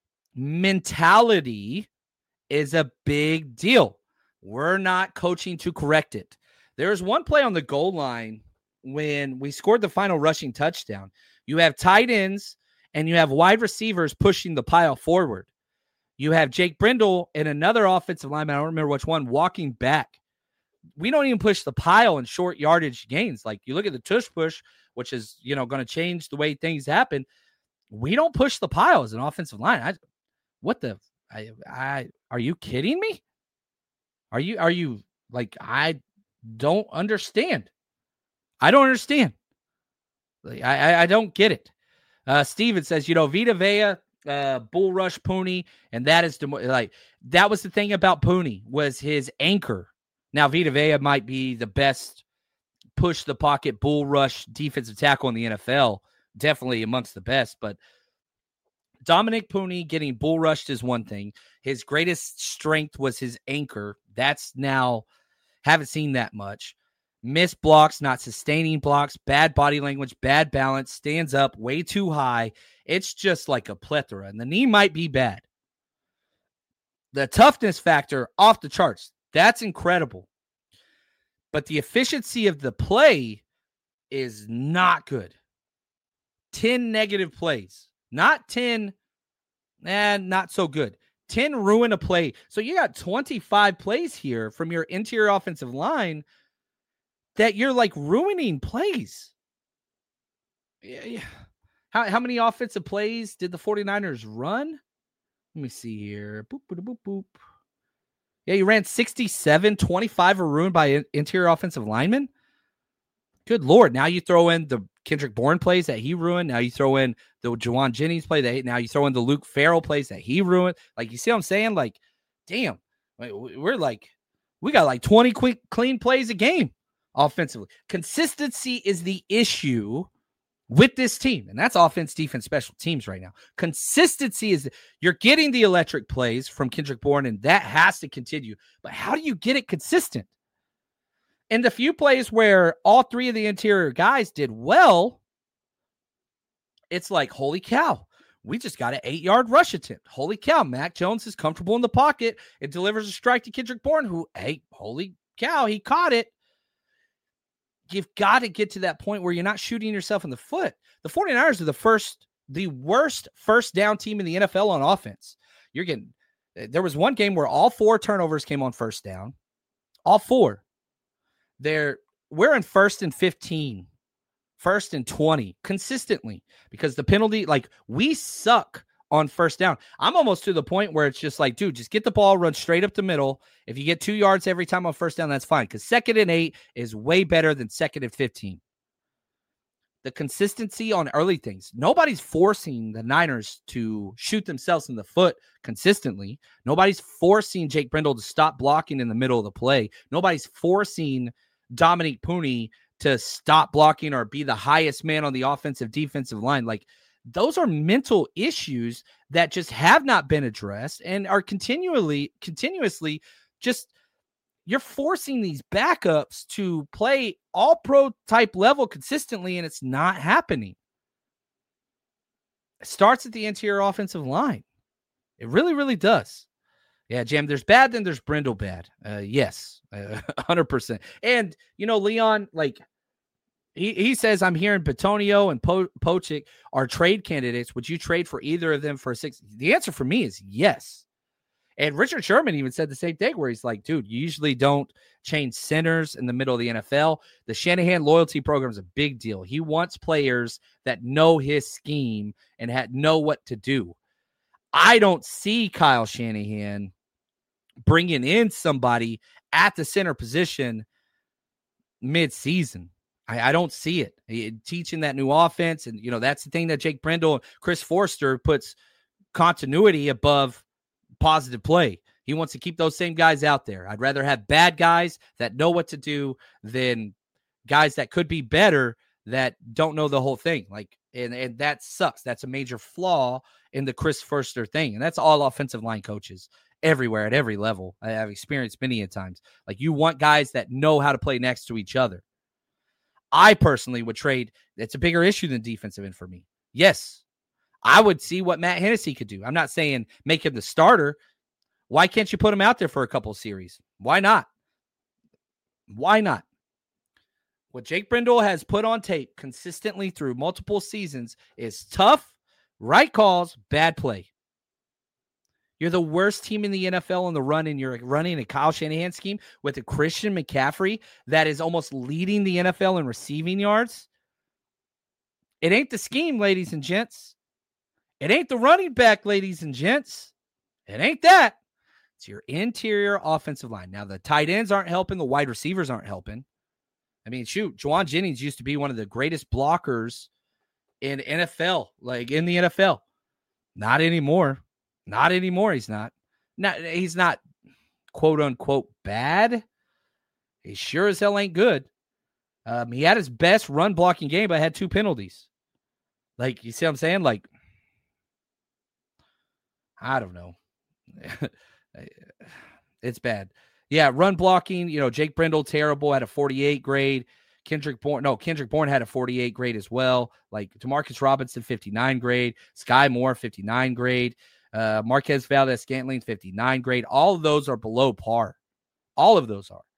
mentality is a big deal. We're not coaching to correct it. There's one play on the goal line when we scored the final rushing touchdown. You have tight ends and you have wide receivers pushing the pile forward. You have Jake Brendel and another offensive lineman, I don't remember which one, walking back. We don't even push the pile in short yardage gains. Like, you look at the tush push, which is, you know, going to change the way things happen. We don't push the pile as an offensive line. I, what the, I, I, are you kidding me? Are you, are you like, I don't understand. I don't understand. Like, I, I, I don't get it. Uh, Steven says, you know, Vita Vea, uh, Bull Rush Pooney, and that is the, like, that was the thing about Pooney, was his anchor. Now, Vita Vea might be the best push the pocket bull rush defensive tackle in the N F L, definitely amongst the best. But Dominic Pooney getting bull rushed is one thing. His greatest strength was his anchor. That's now, haven't seen that much. Missed blocks, not sustaining blocks, bad body language, bad balance, stands up way too high. It's just like a plethora. And the knee might be bad. The toughness factor off the charts. That's incredible. But the efficiency of the play is not good. ten negative plays. Not ten, eh, not so good. ten ruin a play. So you got twenty-five plays here from your interior offensive line that you're like ruining plays. Yeah, yeah. How, how many offensive plays did the 49ers run? Let me see here. Boop, boop, boop, boop. Yeah, you ran sixty-seven, twenty-five are ruined by interior offensive linemen. Good Lord. Now you throw in the Kendrick Bourne plays that he ruined. Now you throw in the Juwan Jennings play that he, now you throw in the Luke Farrell plays that he ruined. Like, you see what I'm saying? Like, damn, we're like, we got like twenty quick, clean plays a game offensively. Consistency is the issue with this team, and that's offense, defense, special teams right now. Consistency is, you're getting the electric plays from Kendrick Bourne, and that has to continue. But how do you get it consistent? And the few plays where all three of the interior guys did well, it's like, holy cow, we just got an eight-yard rush attempt. Holy cow, Mac Jones is comfortable in the pocket. It delivers a strike to Kendrick Bourne, who, hey, holy cow, he caught it. You've got to get to that point where you're not shooting yourself in the foot. The 49ers are the first, the worst first down team in the N F L on offense. You're getting, there was one game where all four turnovers came on first down. All four. They're, we're in first and fifteen, first and twenty consistently because the penalty, like, we suck on first down. I'm almost to the point where it's just like, dude, just get the ball, run straight up the middle. If you get two yards every time on first down, that's fine, because second and eight is way better than second and fifteen. The consistency on early things. Nobody's forcing the Niners to shoot themselves in the foot consistently. Nobody's forcing Jake Brendel to stop blocking in the middle of the play. Nobody's forcing Dominic Pooney to stop blocking or be the highest man on the offensive defensive line. Like, those are mental issues that just have not been addressed and are continually, continuously just, you're forcing these backups to play all pro type level consistently, and it's not happening. It starts at the interior offensive line. It really, really does. Yeah, Jam, there's bad, then there's Brendel bad. Uh, yes, uh, one hundred percent. And, you know, Leon, like, He he says, I'm hearing Bitonio and po- Pochik are trade candidates. Would you trade for either of them for a six? The answer for me is yes. And Richard Sherman even said the same thing, where he's like, dude, you usually don't change centers in the middle of the N F L. The Shanahan loyalty program is a big deal. He wants players that know his scheme and ha- know what to do. I don't see Kyle Shanahan bringing in somebody at the center position mid-season. I, I don't see it. He, teaching that new offense, and you know that's the thing that Jake Brendel and Chris Forster puts continuity above positive play. He wants to keep those same guys out there. I'd rather have bad guys that know what to do than guys that could be better that don't know the whole thing. Like, and, and that sucks. That's a major flaw in the Chris Forster thing. And that's all offensive line coaches everywhere at every level. I have experienced many a times. Like, you want guys that know how to play next to each other. I personally would trade. It's a bigger issue than defensive end for me. Yes, I would see what Matt Hennessy could do. I'm not saying make him the starter. Why can't you put him out there for a couple of series? Why not? Why not? What Jake Brendel has put on tape consistently through multiple seasons is tough, right calls, bad play. You're the worst team in the N F L in the run, and you're running a Kyle Shanahan scheme with a Christian McCaffrey that is almost leading the N F L in receiving yards. It ain't the scheme, ladies and gents. It ain't the running back, ladies and gents. It ain't that. It's your interior offensive line. Now, the tight ends aren't helping. The wide receivers aren't helping. I mean, shoot, Juwan Jennings used to be one of the greatest blockers in N F L, like in the N F L. Not anymore. Not anymore. He's not. Not he's not quote unquote bad. He sure as hell ain't good. Um, he had his best run blocking game, but had two penalties. Like, you see what I'm saying? Like, I don't know. It's bad. Yeah, run blocking, you know, Jake Brendel, terrible, had a forty-eight grade. Kendrick Bourne, no, Kendrick Bourne had a forty-eight grade as well. Like, Demarcus Robinson, fifty-nine grade. Sky Moore, fifty-nine grade. Uh, Marquez Valdez-Scantling, fifty-nine grade. All of those are below par. All of those are.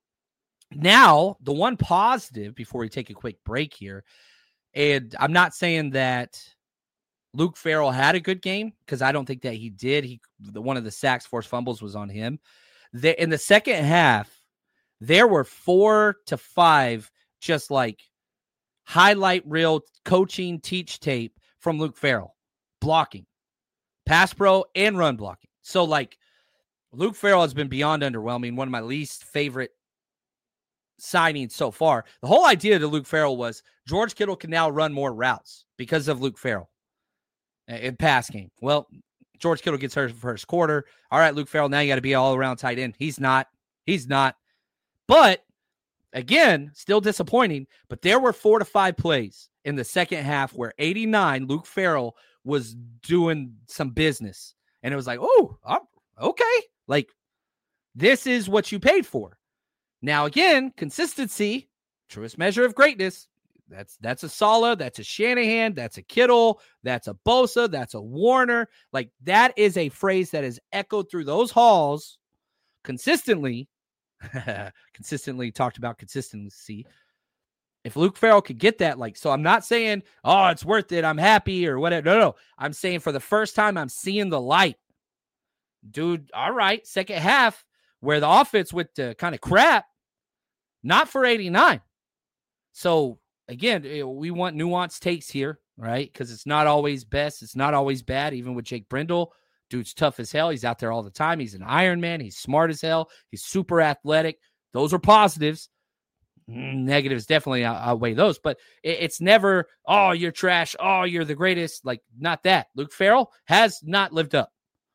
Now, the one positive, before we take a quick break here, and I'm not saying that Luke Farrell had a good game, because I don't think that he did. He the, one of the sacks, forced fumbles was on him. The, in the second half, there were four to five just like highlight reel coaching teach tape from Luke Farrell. Blocking. Pass pro and run blocking. So, like, Luke Farrell has been beyond underwhelming. One of my least favorite signings so far. The whole idea to Luke Farrell was George Kittle can now run more routes because of Luke Farrell in pass game. Well, George Kittle gets hurt for first quarter. All right, Luke Farrell, now you got to be all around tight end. He's not. He's not. But, again, still disappointing. But there were four to five plays in the second half where eighty-nine, Luke Farrell, was doing some business. And it was like, oh, okay. Like, this is what you paid for. Now, again, consistency, truest measure of greatness. That's that's a Saleh, that's a Shanahan, that's a Kittle, that's a Bosa, that's a Warner. Like, that is a phrase that is echoed through those halls consistently. consistently talked about consistency. If Luke Farrell could get that, like, so I'm not saying, oh, it's worth it, I'm happy or whatever. No, no. I'm saying for the first time, I'm seeing the light. Dude, all right, second half, where the offense went to kind of crap, not for eighty-nine. So, again, we want nuanced takes here, right? Because it's not always best. It's not always bad, even with Jake Brendel. Dude's tough as hell. He's out there all the time. He's an Iron Man. He's smart as hell. He's super athletic. Those are positives. Negatives definitely outweigh those. But it's never, oh, you're trash. Oh, you're the greatest. Like, not that. Luke Farrell has not lived up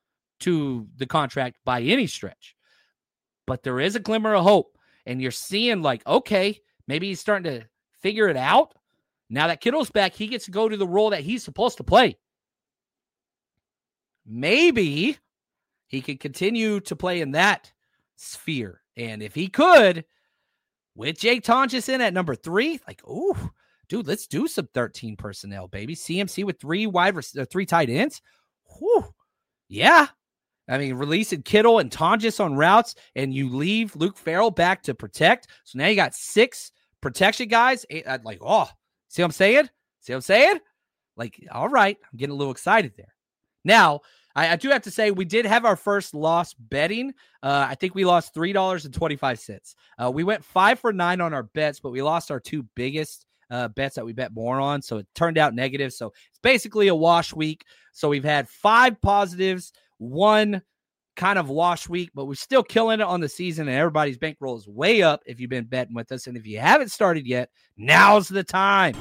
to the contract by any stretch. But there is a glimmer of hope. And you're seeing, like, okay, maybe he's starting to figure it out. Now that Kittle's back, he gets to go to the role that he's supposed to play. Maybe he could continue to play in that sphere. And if he could, with Jake Tonjes in at number three, like, ooh, dude, let's do some thirteen personnel, baby. C M C with three wide, uh, three tight ends. Whew. Yeah. I mean, releasing Kittle and Tonjes on routes, and you leave Luke Farrell back to protect. So now you got six protection guys. I'd like, oh, see what I'm saying? See what I'm saying? Like, all right, I'm getting a little excited there. Now, I, I do have to say, we did have our first loss betting. Uh, I think we lost three dollars and twenty-five cents. Uh, we went five for nine on our bets, but we lost our two biggest uh, bets that we bet more on, so it turned out negative. So it's basically a wash week. So we've had five positives, one kind of wash week, but we're still killing it on the season, and everybody's bankroll is way up if you've been betting with us. And if you haven't started yet, now's the time.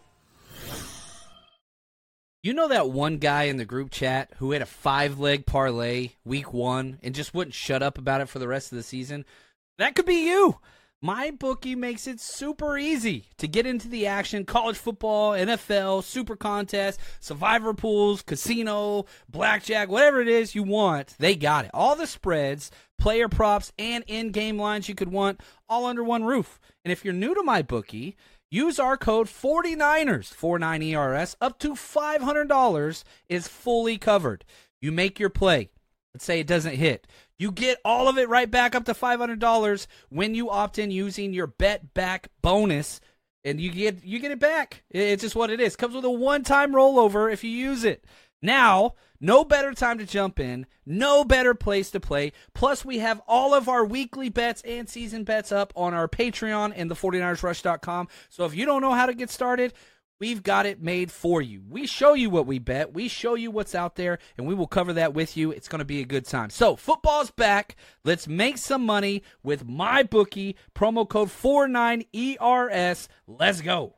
You know that one guy in the group chat who had a five-leg parlay week one and just wouldn't shut up about it for the rest of the season? That could be you. MyBookie makes it super easy to get into the action. College football, N F L, super contest, survivor pools, casino, blackjack, whatever it is you want, they got it. All the spreads, player props, and in-game lines you could want all under one roof. And if you're new to MyBookie, use our code forty-niners, forty-nine E R S, up to five hundred dollars is fully covered. You make your play. Let's say it doesn't hit. You get all of it right back up to five hundred dollars when you opt in using your bet back bonus, and you get you get it back. It's just what it is. Comes with a one-time rollover if you use it. Now, no better time to jump in, no better place to play. Plus, we have all of our weekly bets and season bets up on our Patreon and the forty-niners rush dot com. So if you don't know how to get started, we've got it made for you. We show you what we bet. We show you what's out there, and we will cover that with you. It's going to be a good time. So football's back. Let's make some money with MyBookie. Promo code forty-nine E R S. Let's go.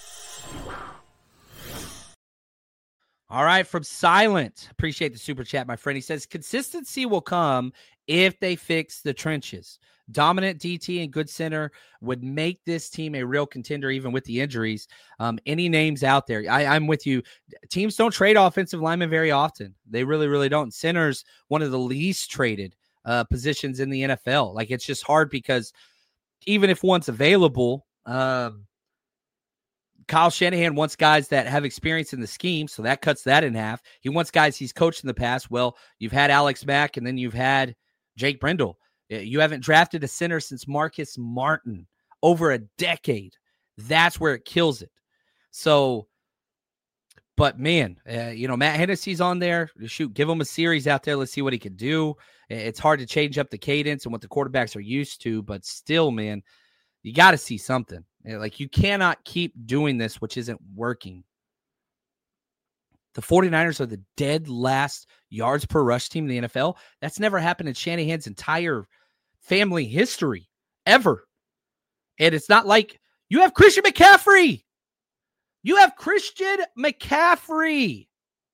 All right, from Silent. Appreciate the super chat, my friend. He says, consistency will come if they fix the trenches. Dominant D T and good center would make this team a real contender, even with the injuries. Um, any names out there? I, I'm with you. Teams don't trade offensive linemen very often. They really, really don't. Center's one of the least traded uh, positions in the N F L. Like, it's just hard because even if one's available, um, Kyle Shanahan wants guys that have experience in the scheme, so that cuts that in half. He wants guys he's coached in the past. Well, you've had Alex Mack, and then you've had Jake Brendel. You haven't drafted a center since Marcus Martin, over a decade. That's where it kills it. So, but man, uh, you know, Matt Hennessy's on there. Shoot, give him a series out there. Let's see what he can do. It's hard to change up the cadence and what the quarterbacks are used to, but still, man, you got to see something. Like, you cannot keep doing this, which isn't working. The forty-niners are the dead last yards per rush team in the N F L. That's never happened in Shanahan's entire family history, ever. And it's not like you have Christian McCaffrey. You have Christian McCaffrey.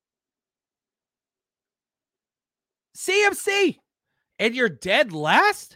C M C. And you're dead last?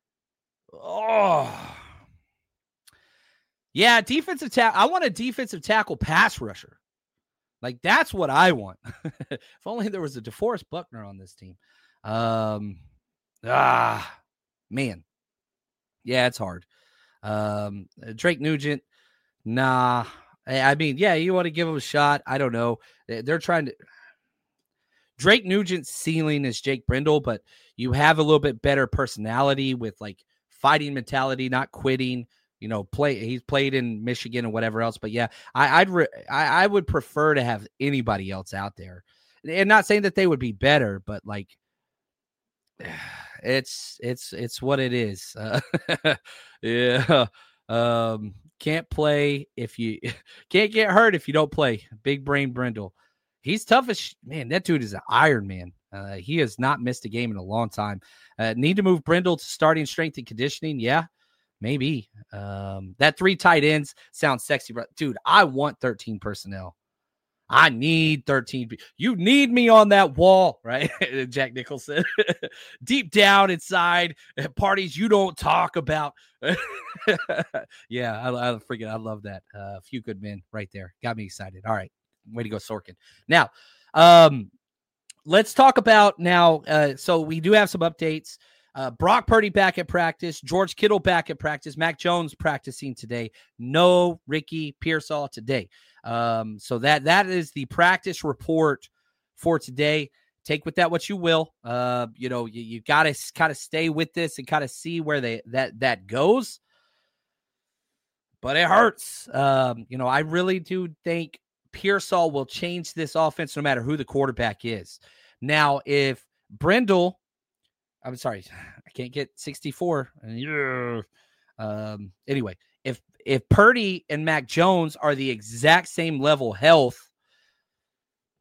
Oh. Yeah, defensive tackle. I want a defensive tackle pass rusher. Like, that's what I want. If only there was a DeForest Buckner on this team. Um, ah, man. Yeah, it's hard. Um, Drake Nugent, nah. I mean, yeah, you want to give him a shot. I don't know. They're trying to. Drake Nugent's ceiling is Jake Brendel, but you have a little bit better personality with, like, fighting mentality, not quitting. You know, play. He's played in Michigan and whatever else, but yeah, I, I'd re, I, I would prefer to have anybody else out there, and not saying that they would be better, but like, it's it's it's what it is. Uh, yeah, um, can't play if you can't get hurt if you don't play. Big brain Brendel, he's tough as man. That dude is an Iron Man. Uh, he has not missed a game in a long time. Uh, need to move Brendel to starting strength and conditioning. Yeah. Maybe. Um, that three tight ends sounds sexy, but dude, I want thirteen personnel. I need thirteen. You need me on that wall, right? Jack Nicholson. Deep down inside, parties you don't talk about. Yeah, I, I freaking, I love that. A uh, few good men right there. Got me excited. All right. Way to go, Sorkin. Now, um, let's talk about now. Uh, so we do have some updates. Uh, Brock Purdy back at practice. George Kittle back at practice. Mac Jones practicing today. No Ricky Pearsall today. Um, so that that is the practice report for today. Take with that what you will. Uh, you know, you, you got to kind of stay with this and kind of see where they that that goes. But it hurts. Um, you know, I really do think Pearsall will change this offense no matter who the quarterback is. Now, if Brendel, I'm sorry, I can't get sixty-four. Um, anyway, if if Purdy and Mac Jones are the exact same level health,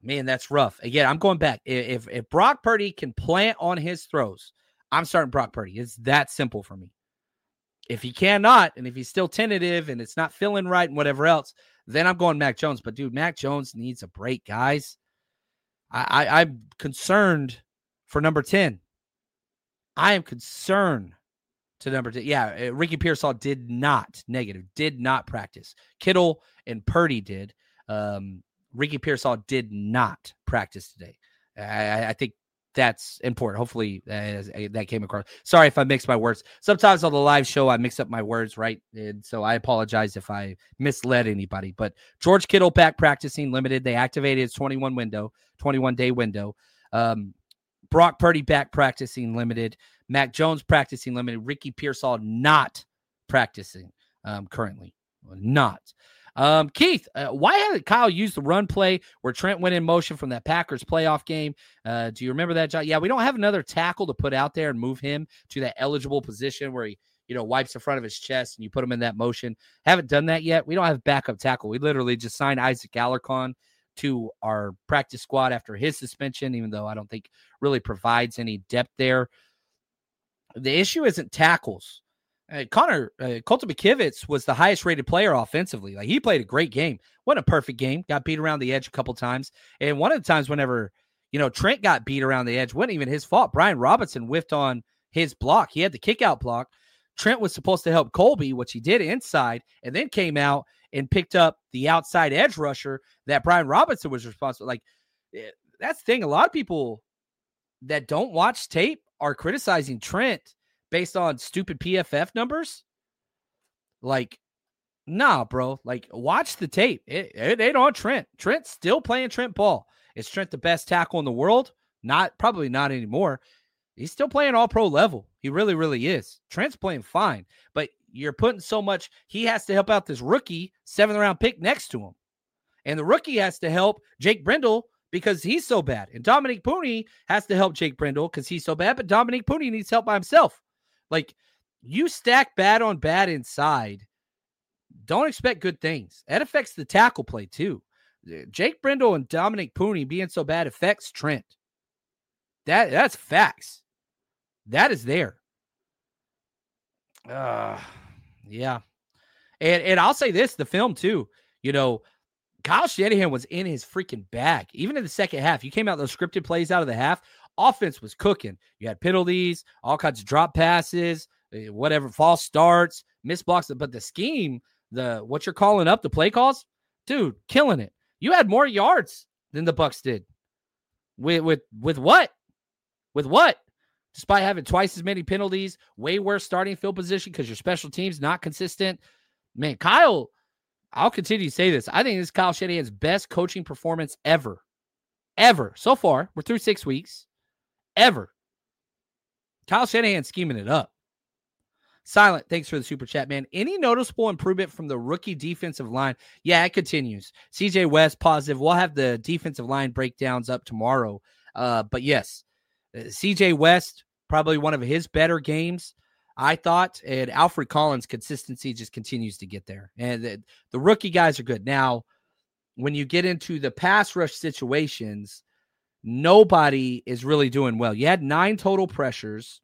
Man, that's rough. Again, I'm going back. If if Brock Purdy can plant on his throws, I'm starting Brock Purdy. It's that simple for me. If he cannot, and if he's still tentative and it's not feeling right and whatever else, then I'm going Mac Jones. But, dude, Mac Jones needs a break, guys. I, I, I'm concerned for number ten. I am concerned to number ten. Yeah, Ricky Pearsall did not, negative, did not practice. Kittle and Purdy did. Um, Ricky Pearsall did not practice today. I, I think that's important. Hopefully uh, that came across. Sorry if I mixed my words. Sometimes on the live show, I mix up my words, right? And so I apologize if I misled anybody. But George Kittle back practicing limited. They activated his twenty-one window, twenty-one day window. Um, Brock Purdy back practicing limited. Mac Jones practicing limited. Ricky Pearsall not practicing um, currently. Not. Um, Keith, uh, why hadn't Kyle used the run play where Trent went in motion from that Packers playoff game? Uh, do you remember that, John? Yeah, we don't have another tackle to put out there and move him to that eligible position where he, you know, wipes the front of his chest and you put him in that motion. Haven't done that yet. We don't have backup tackle. We literally just signed Isaac Alarcon to our practice squad after his suspension, even though I don't think really provides any depth there. The issue isn't tackles. Uh, Connor, uh, Colton McKivitz was the highest rated player offensively. Like, he played a great game. Wasn't a perfect game. Got beat around the edge a couple times. And one of the times whenever, you know, Trent got beat around the edge, wasn't even his fault. Brian Robinson whiffed on his block. He had the kick out block. Trent was supposed to help Colby, which he did inside, and then came out and picked up the outside edge rusher that Brian Robinson was responsible. Like, that's the thing. A lot of people that don't watch tape are criticizing Trent based on stupid P F F numbers. Like, nah, bro. Like, watch the tape. It, it ain't on Trent. Trent's still playing Trent ball. Is Trent the best tackle in the world? Not, probably not anymore. He's still playing all pro level. He really, really is. Trent's playing fine, but you're putting so much. He has to help out this rookie seventh round pick next to him. And the rookie has to help Jake Brendel because he's so bad. And Dominique Pooney has to help Jake Brendel because he's so bad, but Dominique Pooney needs help by himself. Like, you stack bad on bad inside, don't expect good things. That affects the tackle play too. Jake Brendel and Dominique Pooney being so bad affects Trent. That that's facts. That is there. Uh, yeah. And and I'll say this, the film too, you know, Kyle Shanahan was in his freaking bag. Even in the second half, you came out those scripted plays out of the half. Offense was cooking. You had penalties, all kinds of drop passes, whatever, false starts, missed blocks. But the scheme, the what you're calling up, the play calls, dude, killing it. You had more yards than the Bucs did. With with with what? With what? Despite having twice as many penalties, way worse starting field position because your special teams not consistent. Man, Kyle, I'll continue to say this. I think this is Kyle Shanahan's best coaching performance ever. Ever. So far, we're through six weeks. Ever. Kyle Shanahan scheming it up. Silent, thanks for the super chat, man. Any noticeable improvement from the rookie defensive line? Yeah, it continues. C J West, positive. We'll have the defensive line breakdowns up tomorrow. Uh, but yes, C J West, probably one of his better games, I thought. And Alfred Collins' consistency just continues to get there. And the, the rookie guys are good. Now, when you get into the pass rush situations, nobody is really doing well. You had nine total pressures,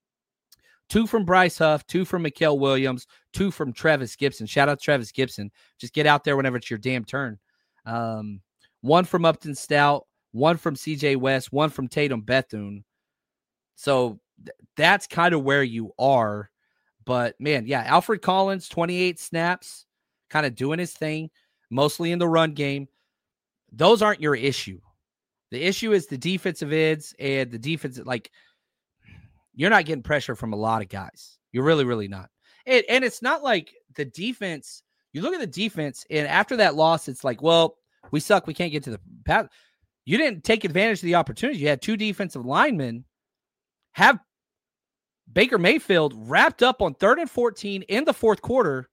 two from Bryce Huff, two from Mikael Williams, two from Travis Gibson. Shout out to Travis Gibson. Just get out there whenever it's your damn turn. Um, one from Upton Stout, one from C J West, one from Tatum Bethune. So th- that's kind of where you are. But, man, yeah, Alfred Collins, twenty-eight snaps, kind of doing his thing, mostly in the run game. Those aren't your issue. The issue is the defensive ends and the defense. Like, you're not getting pressure from a lot of guys. You're really, really not. And, and it's not like the defense. You look at the defense, and after that loss, it's like, well, we suck. We can't get to the pass. You didn't take advantage of the opportunity. You had two defensive linemen have Baker Mayfield wrapped up on third and fourteen in the fourth quarter,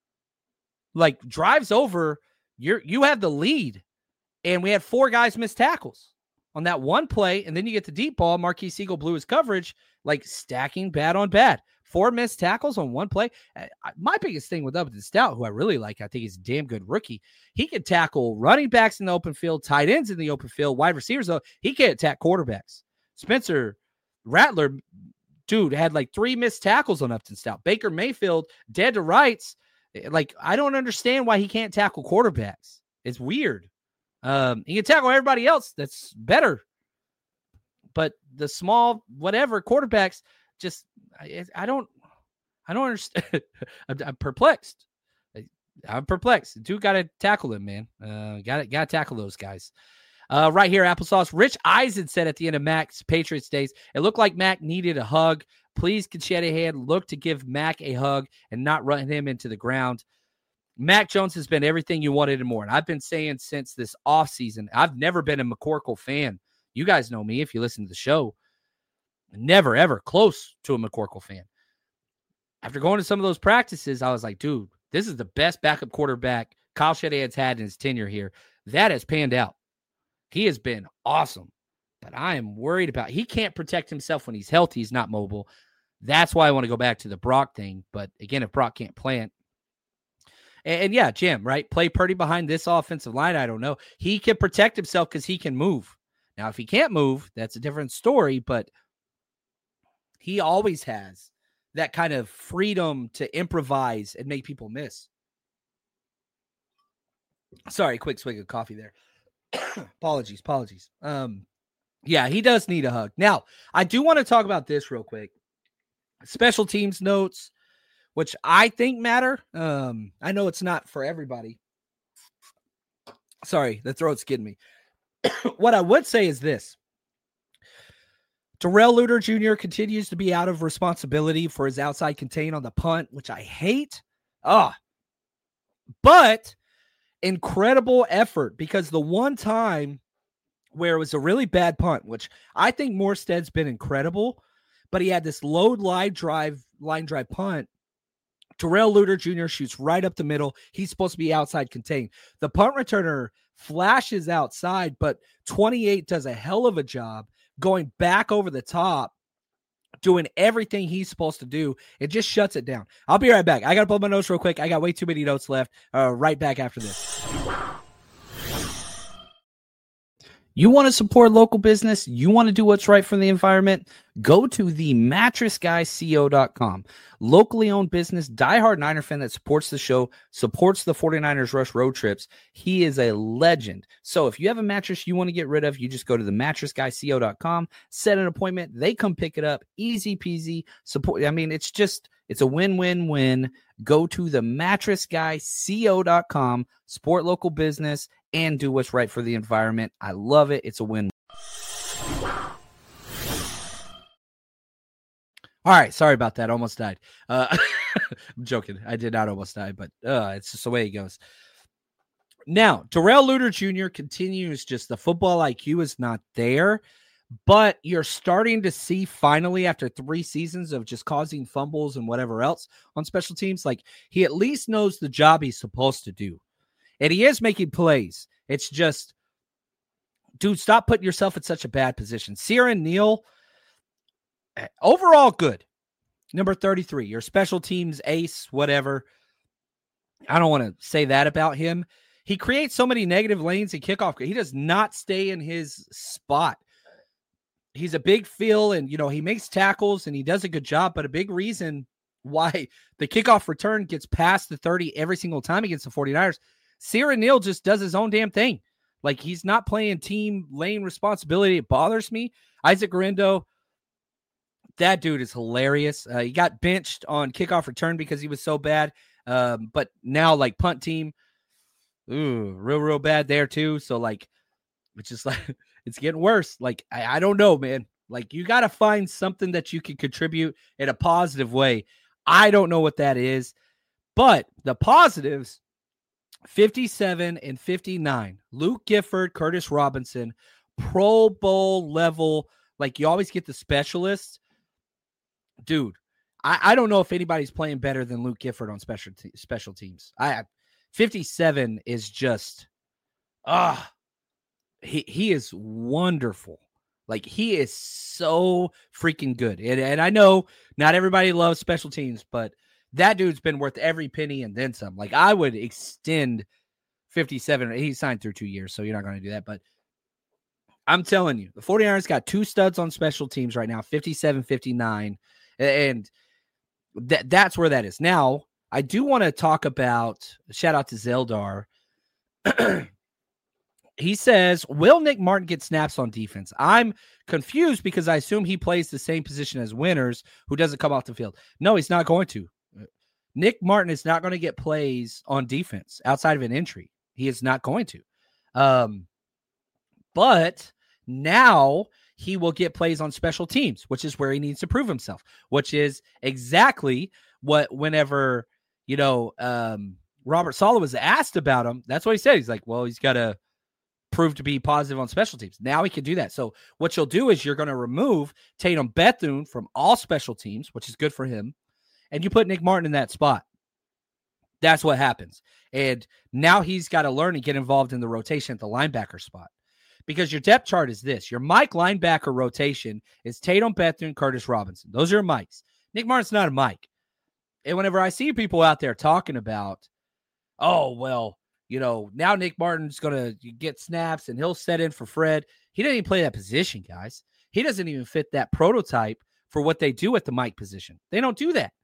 like drives over. You're, you have the lead. And we had four guys miss tackles on that one play. And then you get the deep ball. Marquise Siegel blew his coverage, like stacking bad on bad. Four missed tackles on one play. Uh, my biggest thing with Upton Stout, who I really like, I think he's a damn good rookie. He can tackle running backs in the open field, tight ends in the open field, wide receivers, though. He can't attack quarterbacks. Spencer Rattler, dude, had like three missed tackles on Upton Stout. Baker Mayfield, dead to rights. Like, I don't understand why he can't tackle quarterbacks. It's weird. Um, he can tackle everybody else that's better. But the small, whatever, quarterbacks, just, I, I don't, I don't understand. I'm, I'm perplexed. I'm perplexed. Dude, got to tackle him, man. Uh, got to, got to tackle those guys. Uh, right here, Applesauce. Rich Eisen said at the end of Mac's Patriots days, it looked like Mac needed a hug. Please, can Shanahan look to give Mac a hug and not run him into the ground? Mac Jones has been everything you wanted and more. And I've been saying since this offseason, I've never been a McCorkle fan. You guys know me if you listen to the show. Never, ever close to a McCorkle fan. After going to some of those practices, I was like, dude, this is the best backup quarterback Kyle Shanahan's had in his tenure here. That has panned out. He has been awesome. But I am worried about, he can't protect himself when he's healthy. He's not mobile. That's why I want to go back to the Brock thing. But again, if Brock can't plant, and, and yeah, Jim, right? Play Purdy behind this offensive line. I don't know. He can protect himself because he can move. Now, if he can't move, that's a different story. But he always has that kind of freedom to improvise and make people miss. Sorry, quick swig of coffee there. apologies, apologies. Um, yeah, he does need a hug. Now, I do want to talk about this real quick. Special teams notes, which I think matter. Um, I know it's not for everybody. Sorry, the throat's getting me. What I would say is this. Darrell Luter Junior continues to be out of responsibility for his outside contain on the punt, which I hate. Ah, but incredible effort, because the one time where it was a really bad punt, which I think Morstead's been incredible, but he had this load line drive, line drive punt. Darrell Luter Junior shoots right up the middle. He's supposed to be outside contained. The punt returner flashes outside, but twenty-eight does a hell of a job going back over the top, doing everything he's supposed to do. It just shuts it down. I'll be right back. I got to pull my notes real quick. I got way too many notes left. Uh, right back after this. You want to support local business? You want to do what's right for the environment? Go to the mattress guy co dot com. Locally owned business, diehard Niner fan that supports the show, supports the 49ers Rush road trips. He is a legend. So if you have a mattress you want to get rid of, you just go to the mattress guy co dot com, set an appointment. They come pick it up. Easy peasy. Support. I mean, it's just, it's a win-win-win. Go to the mattress guy co dot com, support local business, and do what's right for the environment. I love it. It's a win. All right. Sorry about that. Almost died. Uh, I'm joking. I did not almost die, but uh, it's just the way it goes. Now, Darrell Luter Junior continues, just the football I Q is not there, but you're starting to see finally, after three seasons of just causing fumbles and whatever else on special teams, like he at least knows the job he's supposed to do. And he is making plays. It's just, dude, stop putting yourself in such a bad position. Ciaran Neal, overall good. Number thirty-three, your special teams ace, whatever. I don't want to say that about him. He creates so many negative lanes and kickoff. He does not stay in his spot. He's a big feel, and, you know, he makes tackles, and he does a good job, but a big reason why the kickoff return gets past the thirty every single time against the 49ers, Ciaran Neal just does his own damn thing. Like, he's not playing team lane responsibility. It bothers me. Isaac Guerendo, that dude is hilarious. Uh, he got benched on kickoff return because he was so bad. Um, but now, like, punt team, ooh, real, real bad there too. So, like, it's just like, it's getting worse. Like, I, I don't know, man. Like, you got to find something that you can contribute in a positive way. I don't know what that is. But the positives, fifty-seven and fifty-nine. Luke Gifford, Curtis Robinson, Pro Bowl level. Like, you always get the specialists. Dude, I, I don't know if anybody's playing better than Luke Gifford on special te- special teams. I fifty-seven is just, ah, he he is wonderful. Like, he is so freaking good. And, and I know not everybody loves special teams, but that dude's been worth every penny and then some. Like, I would extend fifty-seven. He signed through two years, so you're not going to do that. But I'm telling you, the 49ers got two studs on special teams right now, fifty-seven fifty-nine. And that that's where that is. Now, I do want to talk about, shout out to Zeldar. He says, will Nick Martin get snaps on defense? I'm confused because I assume he plays the same position as Winters, who doesn't come off the field. No, he's not going to. Nick Martin is not going to get plays on defense outside of an entry. He is not going to. Um, but now he will get plays on special teams, which is where he needs to prove himself, which is exactly what whenever, you know, um, Robert Saleh was asked about him, that's what he said. He's like, well, he's got to prove to be positive on special teams. Now he can do that. So what you'll do is you're going to remove Tatum Bethune from all special teams, which is good for him, and you put Nick Martin in that spot. That's what happens. And now he's got to learn and get involved in the rotation at the linebacker spot. Because your depth chart is this. Your Mike linebacker rotation is Tatum Bethune, Curtis Robinson. Those are your Mikes. Nick Martin's not a Mike. And whenever I see people out there talking about, oh, well, you know, now Nick Martin's going to get snaps and he'll set in for Fred. He doesn't even play that position, guys. He doesn't even fit that prototype for what they do at the Mike position. They don't do that.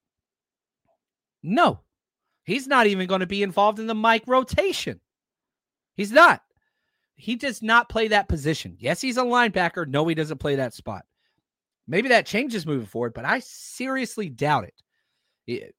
No. He's not even going to be involved in the Mike rotation. He's not. He does not play that position. Yes, he's a linebacker. No, he doesn't play that spot. Maybe that changes moving forward, but I seriously doubt it. it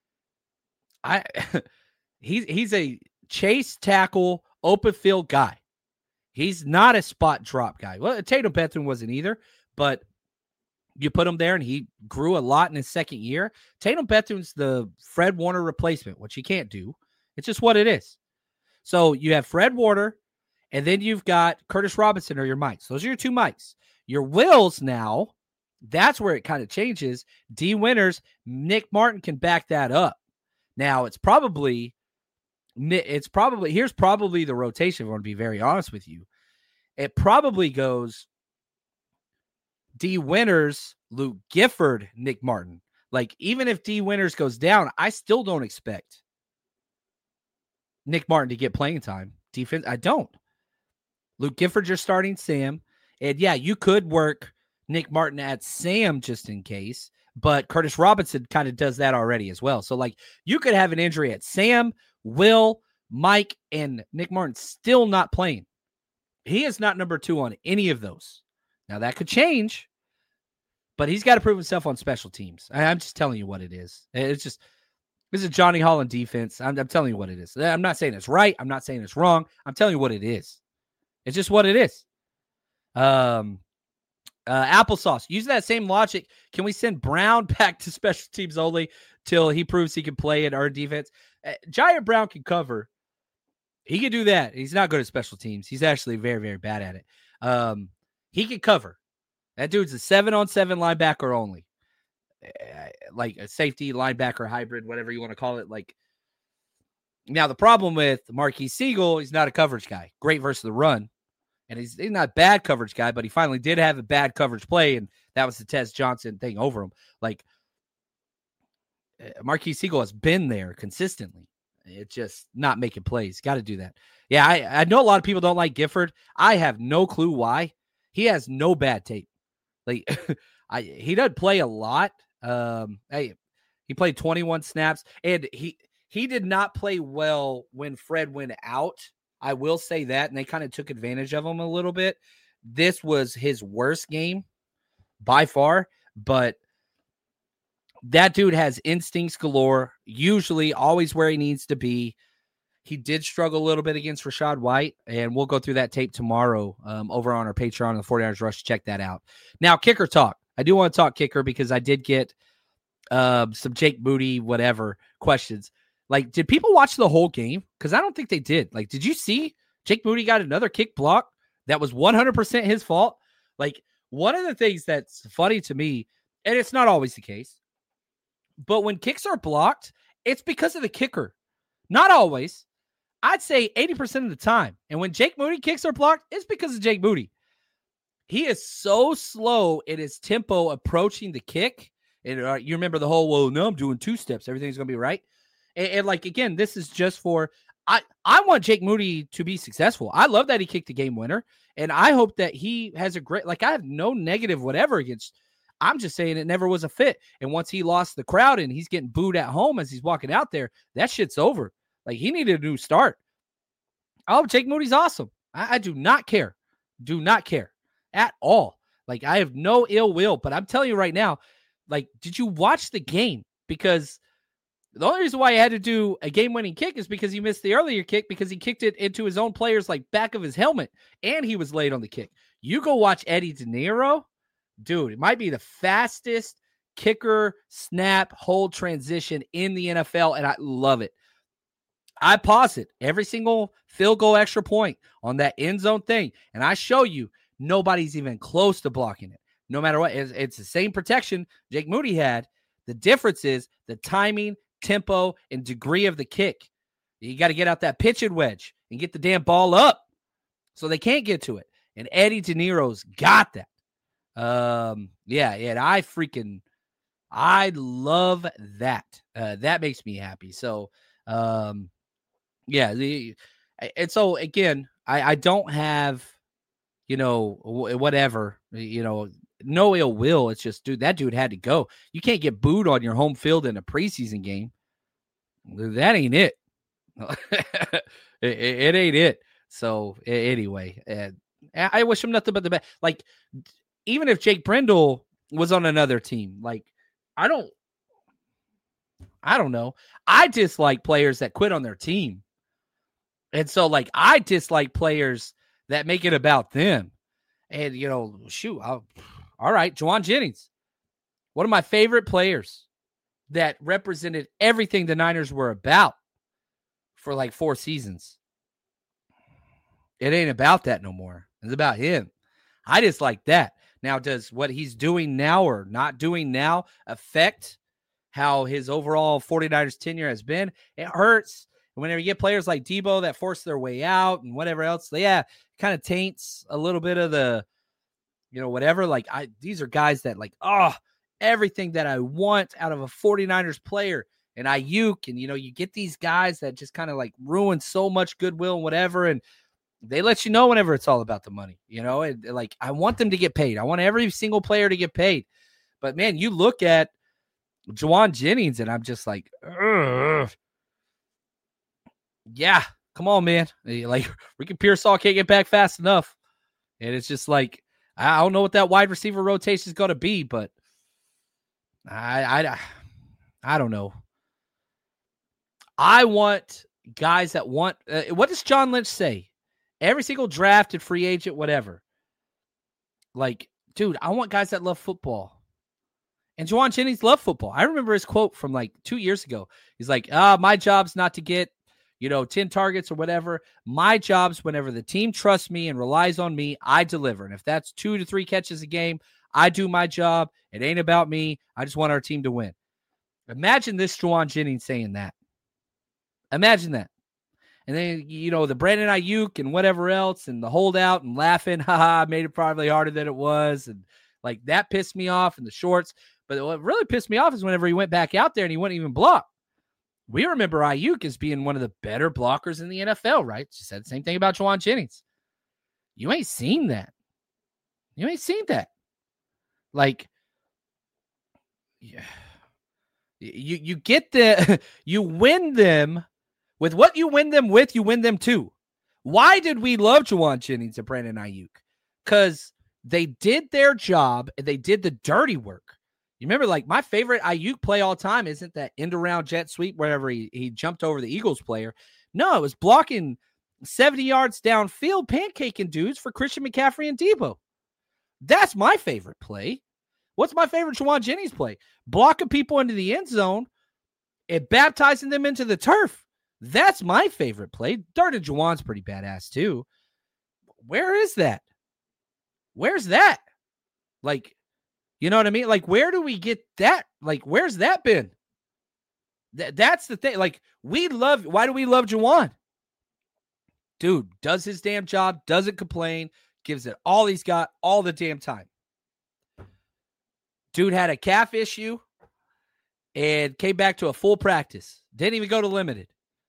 I he's he's a chase tackle, open field guy. He's not a spot drop guy. Well, Tatum Bethune wasn't either, but you put him there and he grew a lot in his second year. Tatum Bethune's the Fred Warner replacement, which he can't do. It's just what it is. So you have Fred Warner, and then you've got Curtis Robinson or your Mikes. Those are your two Mikes. Your Wills now, that's where it kind of changes. D. Winters, Nick Martin can back that up. Now, it's probably, it's probably, here's probably the rotation, if I want to be very honest with you. It probably goes D. Winters, Luke Gifford, Nick Martin. Like, even if D. Winters goes down, I still don't expect Nick Martin to get playing time. Defense, I don't. Luke Gifford, you're starting Sam. And yeah, you could work Nick Martin at Sam just in case, but Curtis Robinson kind of does that already as well. So, like, you could have an injury at Sam, Will, Mike, and Nick Martin still not playing. He is not number two on any of those. Now, that could change, but he's got to prove himself on special teams. I, I'm just telling you what it is. It's just, this is Johnny Holland defense. I'm, I'm telling you what it is. I'm not saying it's right. I'm not saying it's wrong. I'm telling you what it is. It's just what it is. Um, uh, applesauce. Use that same logic. Can we send Brown back to special teams only till he proves he can play in our defense? Uh, Jair Brown can cover. He can do that. He's not good at special teams. He's actually very, very bad at it. Um, he can cover. That dude's a seven-on-seven linebacker only. Uh, like a safety linebacker hybrid, whatever you want to call it. Like, now, the problem with Marquise Siegel, he's not a coverage guy. Great versus the run. And he's, he's not a bad coverage guy, but he finally did have a bad coverage play, and that was the Tez Johnson thing over him. Like, Marquise Siegel has been there consistently. It's just not making plays. Got to do that. Yeah, I, I know a lot of people don't like Gifford. I have no clue why. He has no bad tape. Like, I he doesn't play a lot. Um, hey, he played twenty-one snaps, and he he did not play well when Fred went out. I will say that, and they kind of took advantage of him a little bit. This was his worst game by far, but that dude has instincts galore, usually always where he needs to be. He did struggle a little bit against Rachaad White, and we'll go through that tape tomorrow um, over on our Patreon on the 49ers Rush. Check that out. Now, kicker talk. I do want to talk kicker because I did get uh, some Jake Moody, whatever, questions. Like, did people watch the whole game? Because I don't think they did. Like, did you see Jake Moody got another kick block that was one hundred percent his fault? Like, one of the things that's funny to me, and it's not always the case, but when kicks are blocked, it's because of the kicker. Not always. I'd say eighty percent of the time. And when Jake Moody kicks are blocked, it's because of Jake Moody. He is so slow in his tempo approaching the kick. And uh, you remember the whole, well, no, I'm doing two steps. Everything's going to be right. And, and like, again, this is just for, I, I want Jake Moody to be successful. I love that he kicked the game winner. And I hope that he has a great, like, I have no negative whatever against, I'm just saying it never was a fit. And once he lost the crowd and he's getting booed at home as he's walking out there, that shit's over. Like, he needed a new start. Oh, Jake Moody's awesome. I, I do not care. Do not care. At all. Like, I have no ill will, but I'm telling you right now, like, did you watch the game? Because the only reason why he had to do a game-winning kick is because he missed the earlier kick because he kicked it into his own player's, like, back of his helmet, and he was late on the kick. You go watch Eddie De Niro, dude, it might be the fastest kicker, snap, hold transition in the N F L, and I love it. I pause it every single field goal extra point on that end zone thing, and I show you nobody's even close to blocking it. No matter what, it's, it's the same protection Jake Moody had. The difference is the timing, tempo, and degree of the kick. You got to get out that pitch and wedge and get the damn ball up so they can't get to it. And Eddie De Niro's got that. Um, yeah, and I freaking, I love that. Uh, that makes me happy. So, um, yeah. The, and so, again, I, I don't have, you know, whatever, you know, no ill will. It's just, dude, that dude had to go. You can't get booed on your home field in a preseason game. That ain't it. it, it ain't it. So anyway, uh, I wish him nothing but the best. Like, even if Jake Brendel was on another team, like, I don't, I don't know. I dislike players that quit on their team. And so, like, I dislike players that make it about them. And, you know, shoot, I'll, all right, Jauan Jennings, one of my favorite players that represented everything the Niners were about for like four seasons. It ain't about that no more. It's about him. I just like that. Now, does what he's doing now or not doing now affect how his overall 49ers tenure has been? It hurts. And whenever you get players like Debo that force their way out and whatever else, yeah, it kind of taints a little bit of the, you know, whatever. Like, I, these are guys that, like, oh, everything that I want out of a 49ers player. And Ayuk, and, you know, you get these guys that just kind of like ruin so much goodwill and whatever. And they let you know whenever it's all about the money, you know, and like, I want them to get paid. I want every single player to get paid. But man, you look at Jauan Jennings and I'm just like, ugh. Yeah, come on, man. Like, Ricky Pearsall can't get back fast enough. And it's just like, I don't know what that wide receiver rotation is going to be, but I, I, I don't know. I want guys that want, uh, what does John Lynch say? Every single drafted free agent, whatever. Like, dude, I want guys that love football. And Jauan Jennings loved football. I remember his quote from like two years ago. He's like, ah, my job's not to get, you know, ten targets or whatever. My job's whenever the team trusts me and relies on me, I deliver. And if that's two to three catches a game, I do my job. It ain't about me. I just want our team to win. Imagine this Jauan Jennings saying that. Imagine that. And then, you know, the Brandon Ayuk and whatever else and the holdout and laughing, haha, made it probably harder than it was. And like that pissed me off in the shorts. But what really pissed me off is whenever he went back out there and he wouldn't even block. We remember Ayuk as being one of the better blockers in the N F L, right? She said the same thing about Jauan Jennings. You ain't seen that. You ain't seen that. Like, yeah, you, you get the, you win them. With what you win them with, you win them too. Why did we love Jauan Jennings and Brandon Ayuk? Because they did their job and they did the dirty work. You remember, like, my favorite Ayuk play all time isn't that end-around jet sweep wherever he, he jumped over the Eagles player. No, it was blocking seventy yards downfield, pancaking dudes for Christian McCaffrey and Debo. That's my favorite play. What's my favorite Jauan Jennings play? Blocking people into the end zone and baptizing them into the turf. That's my favorite play. Dart and Jauan's pretty badass too. Where is that? Where's that? Like, you know what I mean? Like, where do we get that? Like, where's that been? Th- that's the thing. Like, we love, why do we love Jauan? Dude, does his damn job, doesn't complain, gives it all he's got all the damn time. Dude had a calf issue and came back to a full practice. Didn't even go to limited.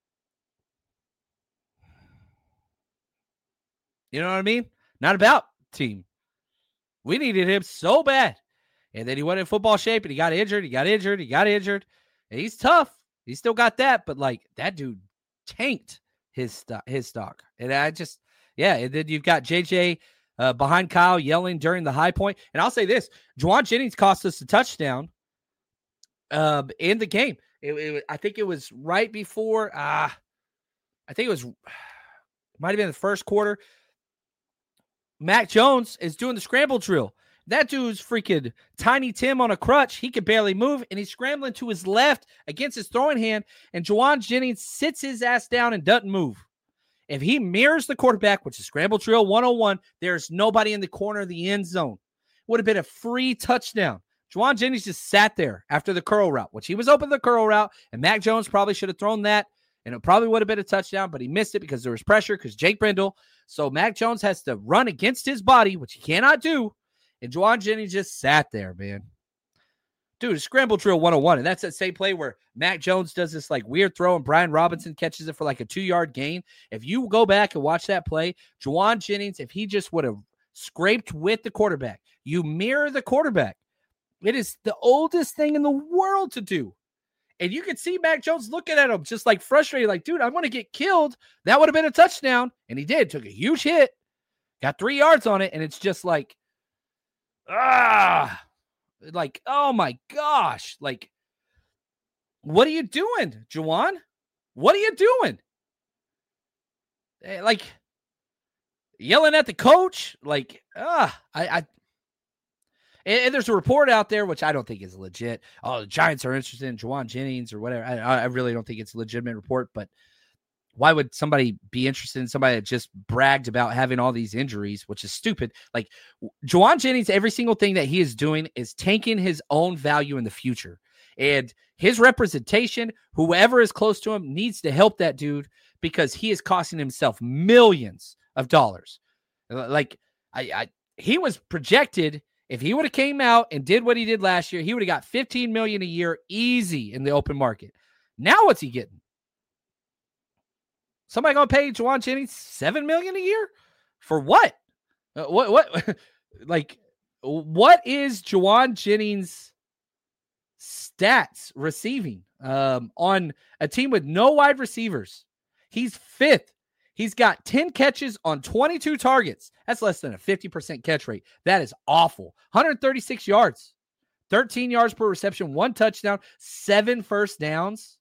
You know what I mean? Not about team. We needed him so bad. And then he went in football shape and he got injured. He got injured. He got injured. And he's tough. He still got that. But, like, that dude tanked his, st- his stock. And I just, yeah. And then you've got J J uh, behind Kyle yelling during the high point. And I'll say this. Jauan Jennings cost us a touchdown uh, in the game. It, it, I think it was right before, uh, I think it was, it might have been the first quarter. Mac Jones is doing the scramble drill. That dude's freaking Tiny Tim on a crutch. He could barely move, and he's scrambling to his left against his throwing hand, and Jauan Jennings sits his ass down and doesn't move. If he mirrors the quarterback, which is scramble drill one oh one, there's nobody in the corner of the end zone. Would have been a free touchdown. Jauan Jennings just sat there after the curl route, which he was open the curl route, and Mac Jones probably should have thrown that, and it probably would have been a touchdown, but he missed it because there was pressure because Jake Brendel. So Mac Jones has to run against his body, which he cannot do, and Jauan Jennings just sat there, man. Dude, scramble drill one oh one, and that's that same play where Mac Jones does this like weird throw, and Brian Robinson catches it for like a two-yard gain. If you go back and watch that play, Jauan Jennings, if he just would have scraped with the quarterback, you mirror the quarterback. It is the oldest thing in the world to do. And you can see Mac Jones looking at him just like frustrated, like, dude, I'm going to get killed. That would have been a touchdown. And he did. Took a huge hit. Got three yards on it. And it's just like, ah, like, oh my gosh. Like, what are you doing, Jauan? What are you doing? Like, yelling at the coach? Like, ah, I, I, And, and there's a report out there, which I don't think is legit. Oh, the Giants are interested in Jauan Jennings or whatever. I, I really don't think it's a legitimate report, but why would somebody be interested in somebody that just bragged about having all these injuries, which is stupid? Like, Jauan Jennings, every single thing that he is doing is tanking his own value in the future. And his representation, whoever is close to him, needs to help that dude because he is costing himself millions of dollars. Like, I, I he was projected. If he would have came out and did what he did last year, he would have got fifteen million dollars a year easy in the open market. Now what's he getting? Somebody going to pay Jauan Jennings seven million dollars a year? For what? Uh, what what like what is Jauan Jennings' stats receiving um, on a team with no wide receivers? He's fifth. He's got ten catches on twenty-two targets. That's less than a fifty percent catch rate. That is awful. one hundred thirty-six yards, thirteen yards per reception, one touchdown, seven first downs.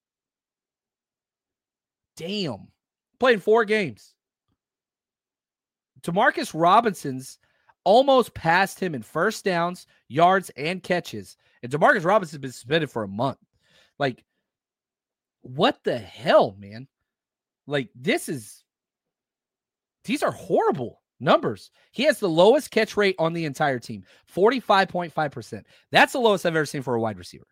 Damn. Played four games. Demarcus Robinson's almost passed him in first downs, yards, and catches. And Demarcus Robinson's been suspended for a month. Like, what the hell, man? Like, this is... These are horrible numbers. He has the lowest catch rate on the entire team, forty-five point five percent. That's the lowest I've ever seen for a wide receiver.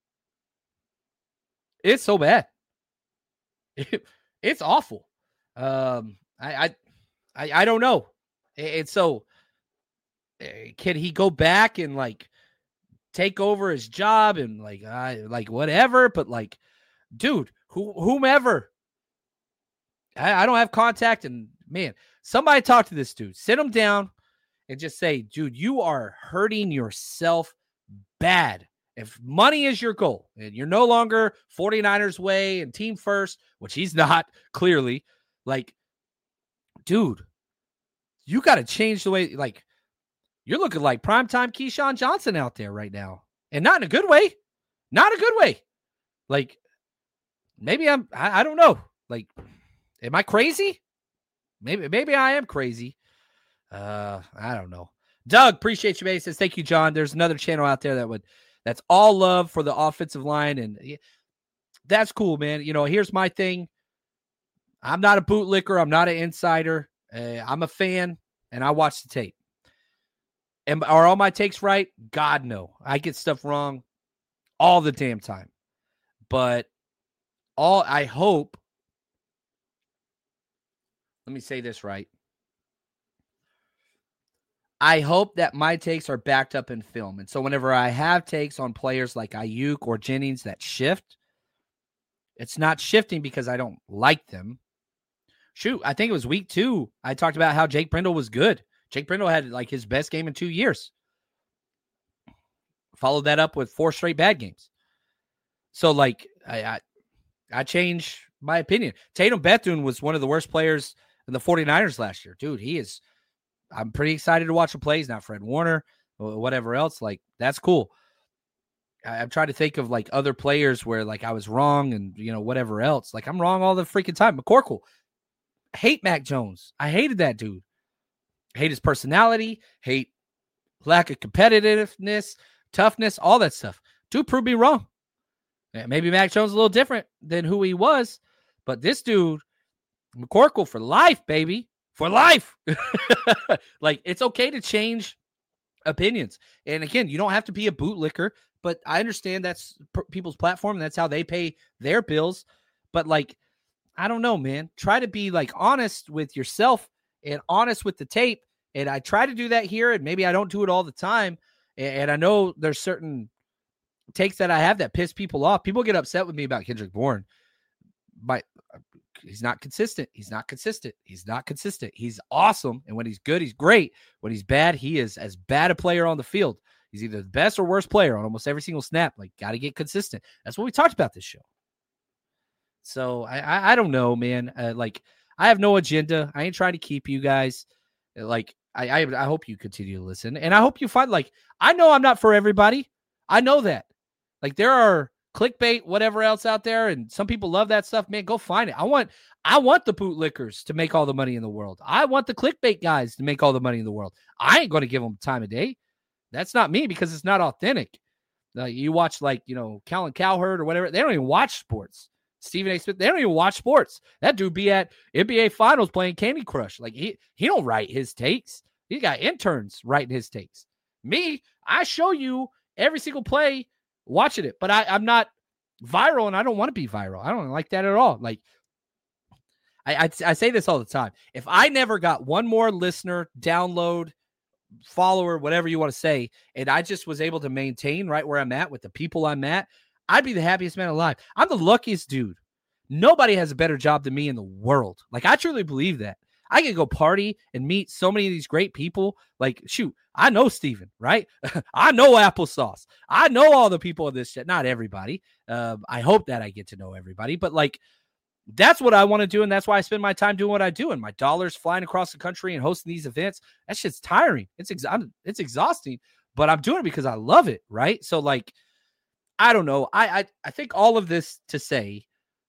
It's so bad. It, it's awful. Um, I, I, I, I don't know. And so, can he go back and like take over his job and like, I like whatever? But like, dude, who, whomever. I, I don't have contact and. Man, somebody talk to this dude. Sit him down and just say, dude, you are hurting yourself bad. If money is your goal and you're no longer 49ers way and team first, which he's not, clearly, like, dude, you got to change the way, like, you're looking like primetime Keyshawn Johnson out there right now. And not in a good way. Not a good way. Like, maybe I'm, I, I don't know. Like, am I crazy? Maybe maybe I am crazy. Uh, I don't know. Doug, appreciate you, man. He says, thank you, John. There's another channel out there that would that's all love for the offensive line. And that's cool, man. You know, here's my thing. I'm not a bootlicker. I'm not an insider. Uh, I'm a fan, and I watch the tape. And are all my takes right? God, no. I get stuff wrong all the damn time. But all I hope Let me say this right. I hope that my takes are backed up in film. And so whenever I have takes on players like Ayuk or Jennings that shift, it's not shifting because I don't like them. Shoot, I think it was week two. I talked about how Jake Brendel was good. Jake Brendel had like his best game in two years. Followed that up with four straight bad games. So like I I, I changed my opinion. Tatum Bethune was one of the worst players in the 49ers last year. Dude, he is I'm pretty excited to watch him play. He's not Fred Warner or whatever else. Like, that's cool. I, I'm trying to think of, like, other players where, like, I was wrong and, you know, whatever else. Like, I'm wrong all the freaking time. McCorkle. I hate Mac Jones. I hated that dude. I hate his personality. Hate lack of competitiveness, toughness, all that stuff. Dude proved me wrong. Maybe Mac Jones is a little different than who he was. But this dude, McCorkle for life, baby. For life. Like, it's okay to change opinions. And again, you don't have to be a bootlicker, but I understand that's p- people's platform. And that's how they pay their bills. But like, I don't know, man. Try to be like honest with yourself and honest with the tape. And I try to do that here. And maybe I don't do it all the time. And, and I know there's certain takes that I have that piss people off. People get upset with me about Kendrick Bourne. But he's not consistent. He's not consistent. He's not consistent. He's awesome. And when he's good, he's great. When he's bad, he is as bad a player on the field. He's either the best or worst player on almost every single snap. Like, got to get consistent. That's what we talked about this show. So I, I, I don't know, man. Uh, like, I have no agenda. I ain't trying to keep you guys. Like, I, I, I hope you continue to listen. And I hope you find, like, I know I'm not for everybody. I know that. Like, there are clickbait, whatever else out there, and some people love that stuff. Man, go find it. I want I want the bootlickers to make all the money in the world. I want the clickbait guys to make all the money in the world. I ain't going to give them time of day. That's not me because it's not authentic. Like, you watch, like, you know, Colin Cowherd or whatever. They don't even watch sports. Stephen A. Smith, they don't even watch sports. That dude be at N B A Finals playing Candy Crush. Like, he, he don't write his takes. He got interns writing his takes. Me, I show you every single play, watching it. But I, I'm not viral, and I don't want to be viral. I don't like that at all. Like, I, I, I say this all the time. If I never got one more listener, download, follower, whatever you want to say, and I just was able to maintain right where I'm at with the people I'm at, I'd be the happiest man alive. I'm the luckiest dude. Nobody has a better job than me in the world. Like, I truly believe that. I can go party and meet so many of these great people. Like, shoot, I know Steven, right? I know Applesauce. I know all the people in this shit. Not everybody. Um, I hope that I get to know everybody. But, like, that's what I want to do, and that's why I spend my time doing what I do. And my dollars flying across the country and hosting these events, that shit's tiring. It's ex- I'm, it's exhausting, but I'm doing it because I love it, right? So, like, I don't know. I I, I think all of this to say,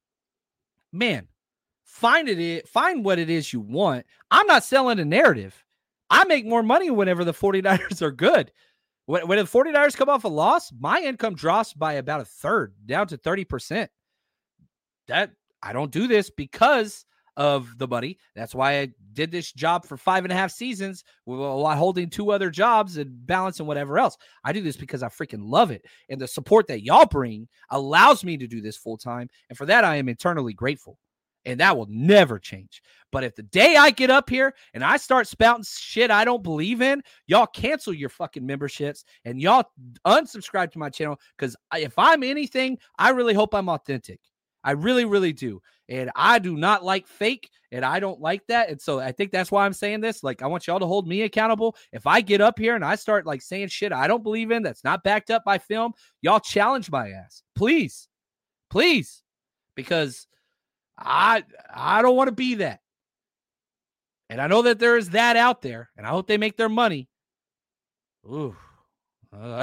man, Find it, find what it is you want. I'm not selling a narrative. I make more money whenever the 49ers are good. When, when the 49ers come off a loss, my income drops by about a third, down to thirty percent. That I don't do this because of the money. That's why I did this job for five and a half seasons while holding two other jobs and balancing whatever else. I do this because I freaking love it. And the support that y'all bring allows me to do this full time. And for that, I am eternally grateful. And that will never change. But if the day I get up here and I start spouting shit I don't believe in, y'all cancel your fucking memberships and y'all unsubscribe to my channel. Because if I'm anything, I really hope I'm authentic. I really, really do. And I do not like fake, and I don't like that. And so I think that's why I'm saying this. Like, I want y'all to hold me accountable. If I get up here and I start like saying shit I don't believe in, that's not backed up by film, y'all challenge my ass. Please. Please. Because I I don't want to be that. And I know that there is that out there, and I hope they make their money. Ooh. Uh,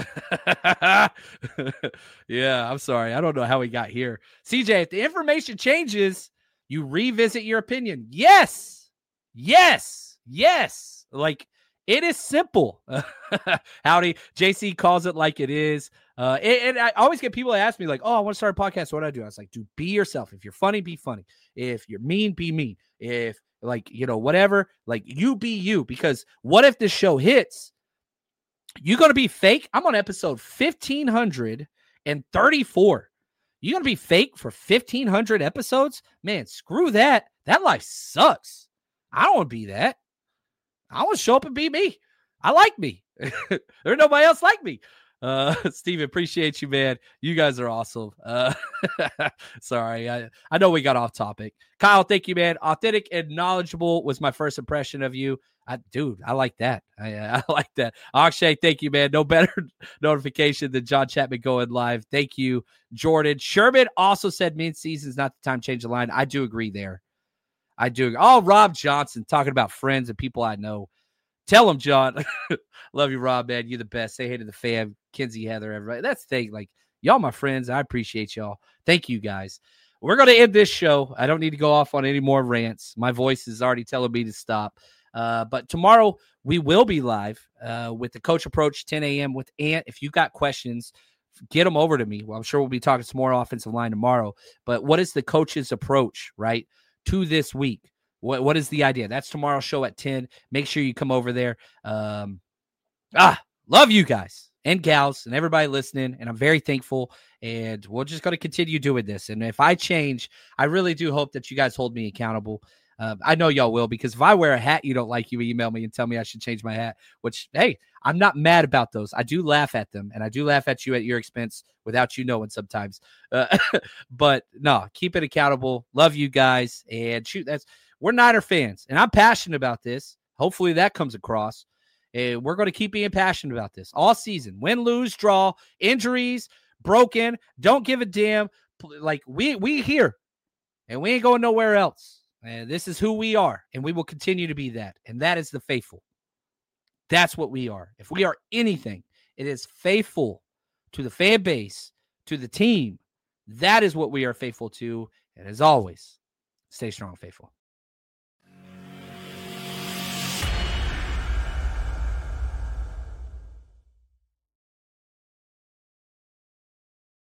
yeah, I'm sorry. I don't know how we got here. C J, if the information changes, you revisit your opinion. Yes. Yes. Yes. Like, it is simple. Howdy. J C calls it like it is. Uh, and, and I always get people that ask me, like, oh, I want to start a podcast. What do I do? I was like, dude, be yourself. If you're funny, be funny. If you're mean, be mean. If, like, you know, whatever, like, you be you. Because what if this show hits? You're going to be fake? I'm on episode fifteen thirty-four. You're going to be fake for fifteen hundred episodes? Man, screw that. That life sucks. I don't want to be that. I want to show up and be me. I like me. There's nobody else like me. Uh, Steve, appreciate you, man. You guys are awesome. Uh, sorry. I, I know we got off topic. Kyle, thank you, man. Authentic and knowledgeable was my first impression of you. I, dude, I like that. I, I like that. Akshay, thank you, man. No better notification than John Chapman going live. Thank you, Jordan. Sherman also said mid-season is not the time to change the line. I do agree there. I do. Oh, Rob Johnson talking about friends and people I know. Tell him, John. Love you, Rob, man. You're the best. Say hey to the fam, Kinsey, Heather, everybody. That's the thing. Like, y'all my friends. I appreciate y'all. Thank you, guys. We're going to end this show. I don't need to go off on any more rants. My voice is already telling me to stop. Uh, but tomorrow we will be live uh, with the Coach Approach, ten a.m. with Ant. If you've got questions, get them over to me. Well, I'm sure we'll be talking some more offensive line tomorrow. But what is the coach's approach, right, to this week? What What is the idea? That's tomorrow's show at ten. Make sure you come over there. Um, ah, love you guys and gals and everybody listening, and I'm very thankful. And we're just going to continue doing this. And if I change, I really do hope that you guys hold me accountable. Uh, I know y'all will, because if I wear a hat you don't like, you email me and tell me I should change my hat, which, hey, I'm not mad about those. I do laugh at them, and I do laugh at you at your expense without you knowing sometimes. Uh, but, no, keep it accountable. Love you guys. And, shoot, that's we're Niner fans, and I'm passionate about this. Hopefully that comes across. And we're going to keep being passionate about this all season. Win, lose, draw, injuries, broken, don't give a damn. Like, we we here, and we ain't going nowhere else. And this is who we are, and we will continue to be that. And that is the faithful. That's what we are. If we are anything, it is faithful to the fan base, to the team. That is what we are faithful to. And as always, stay strong, faithful.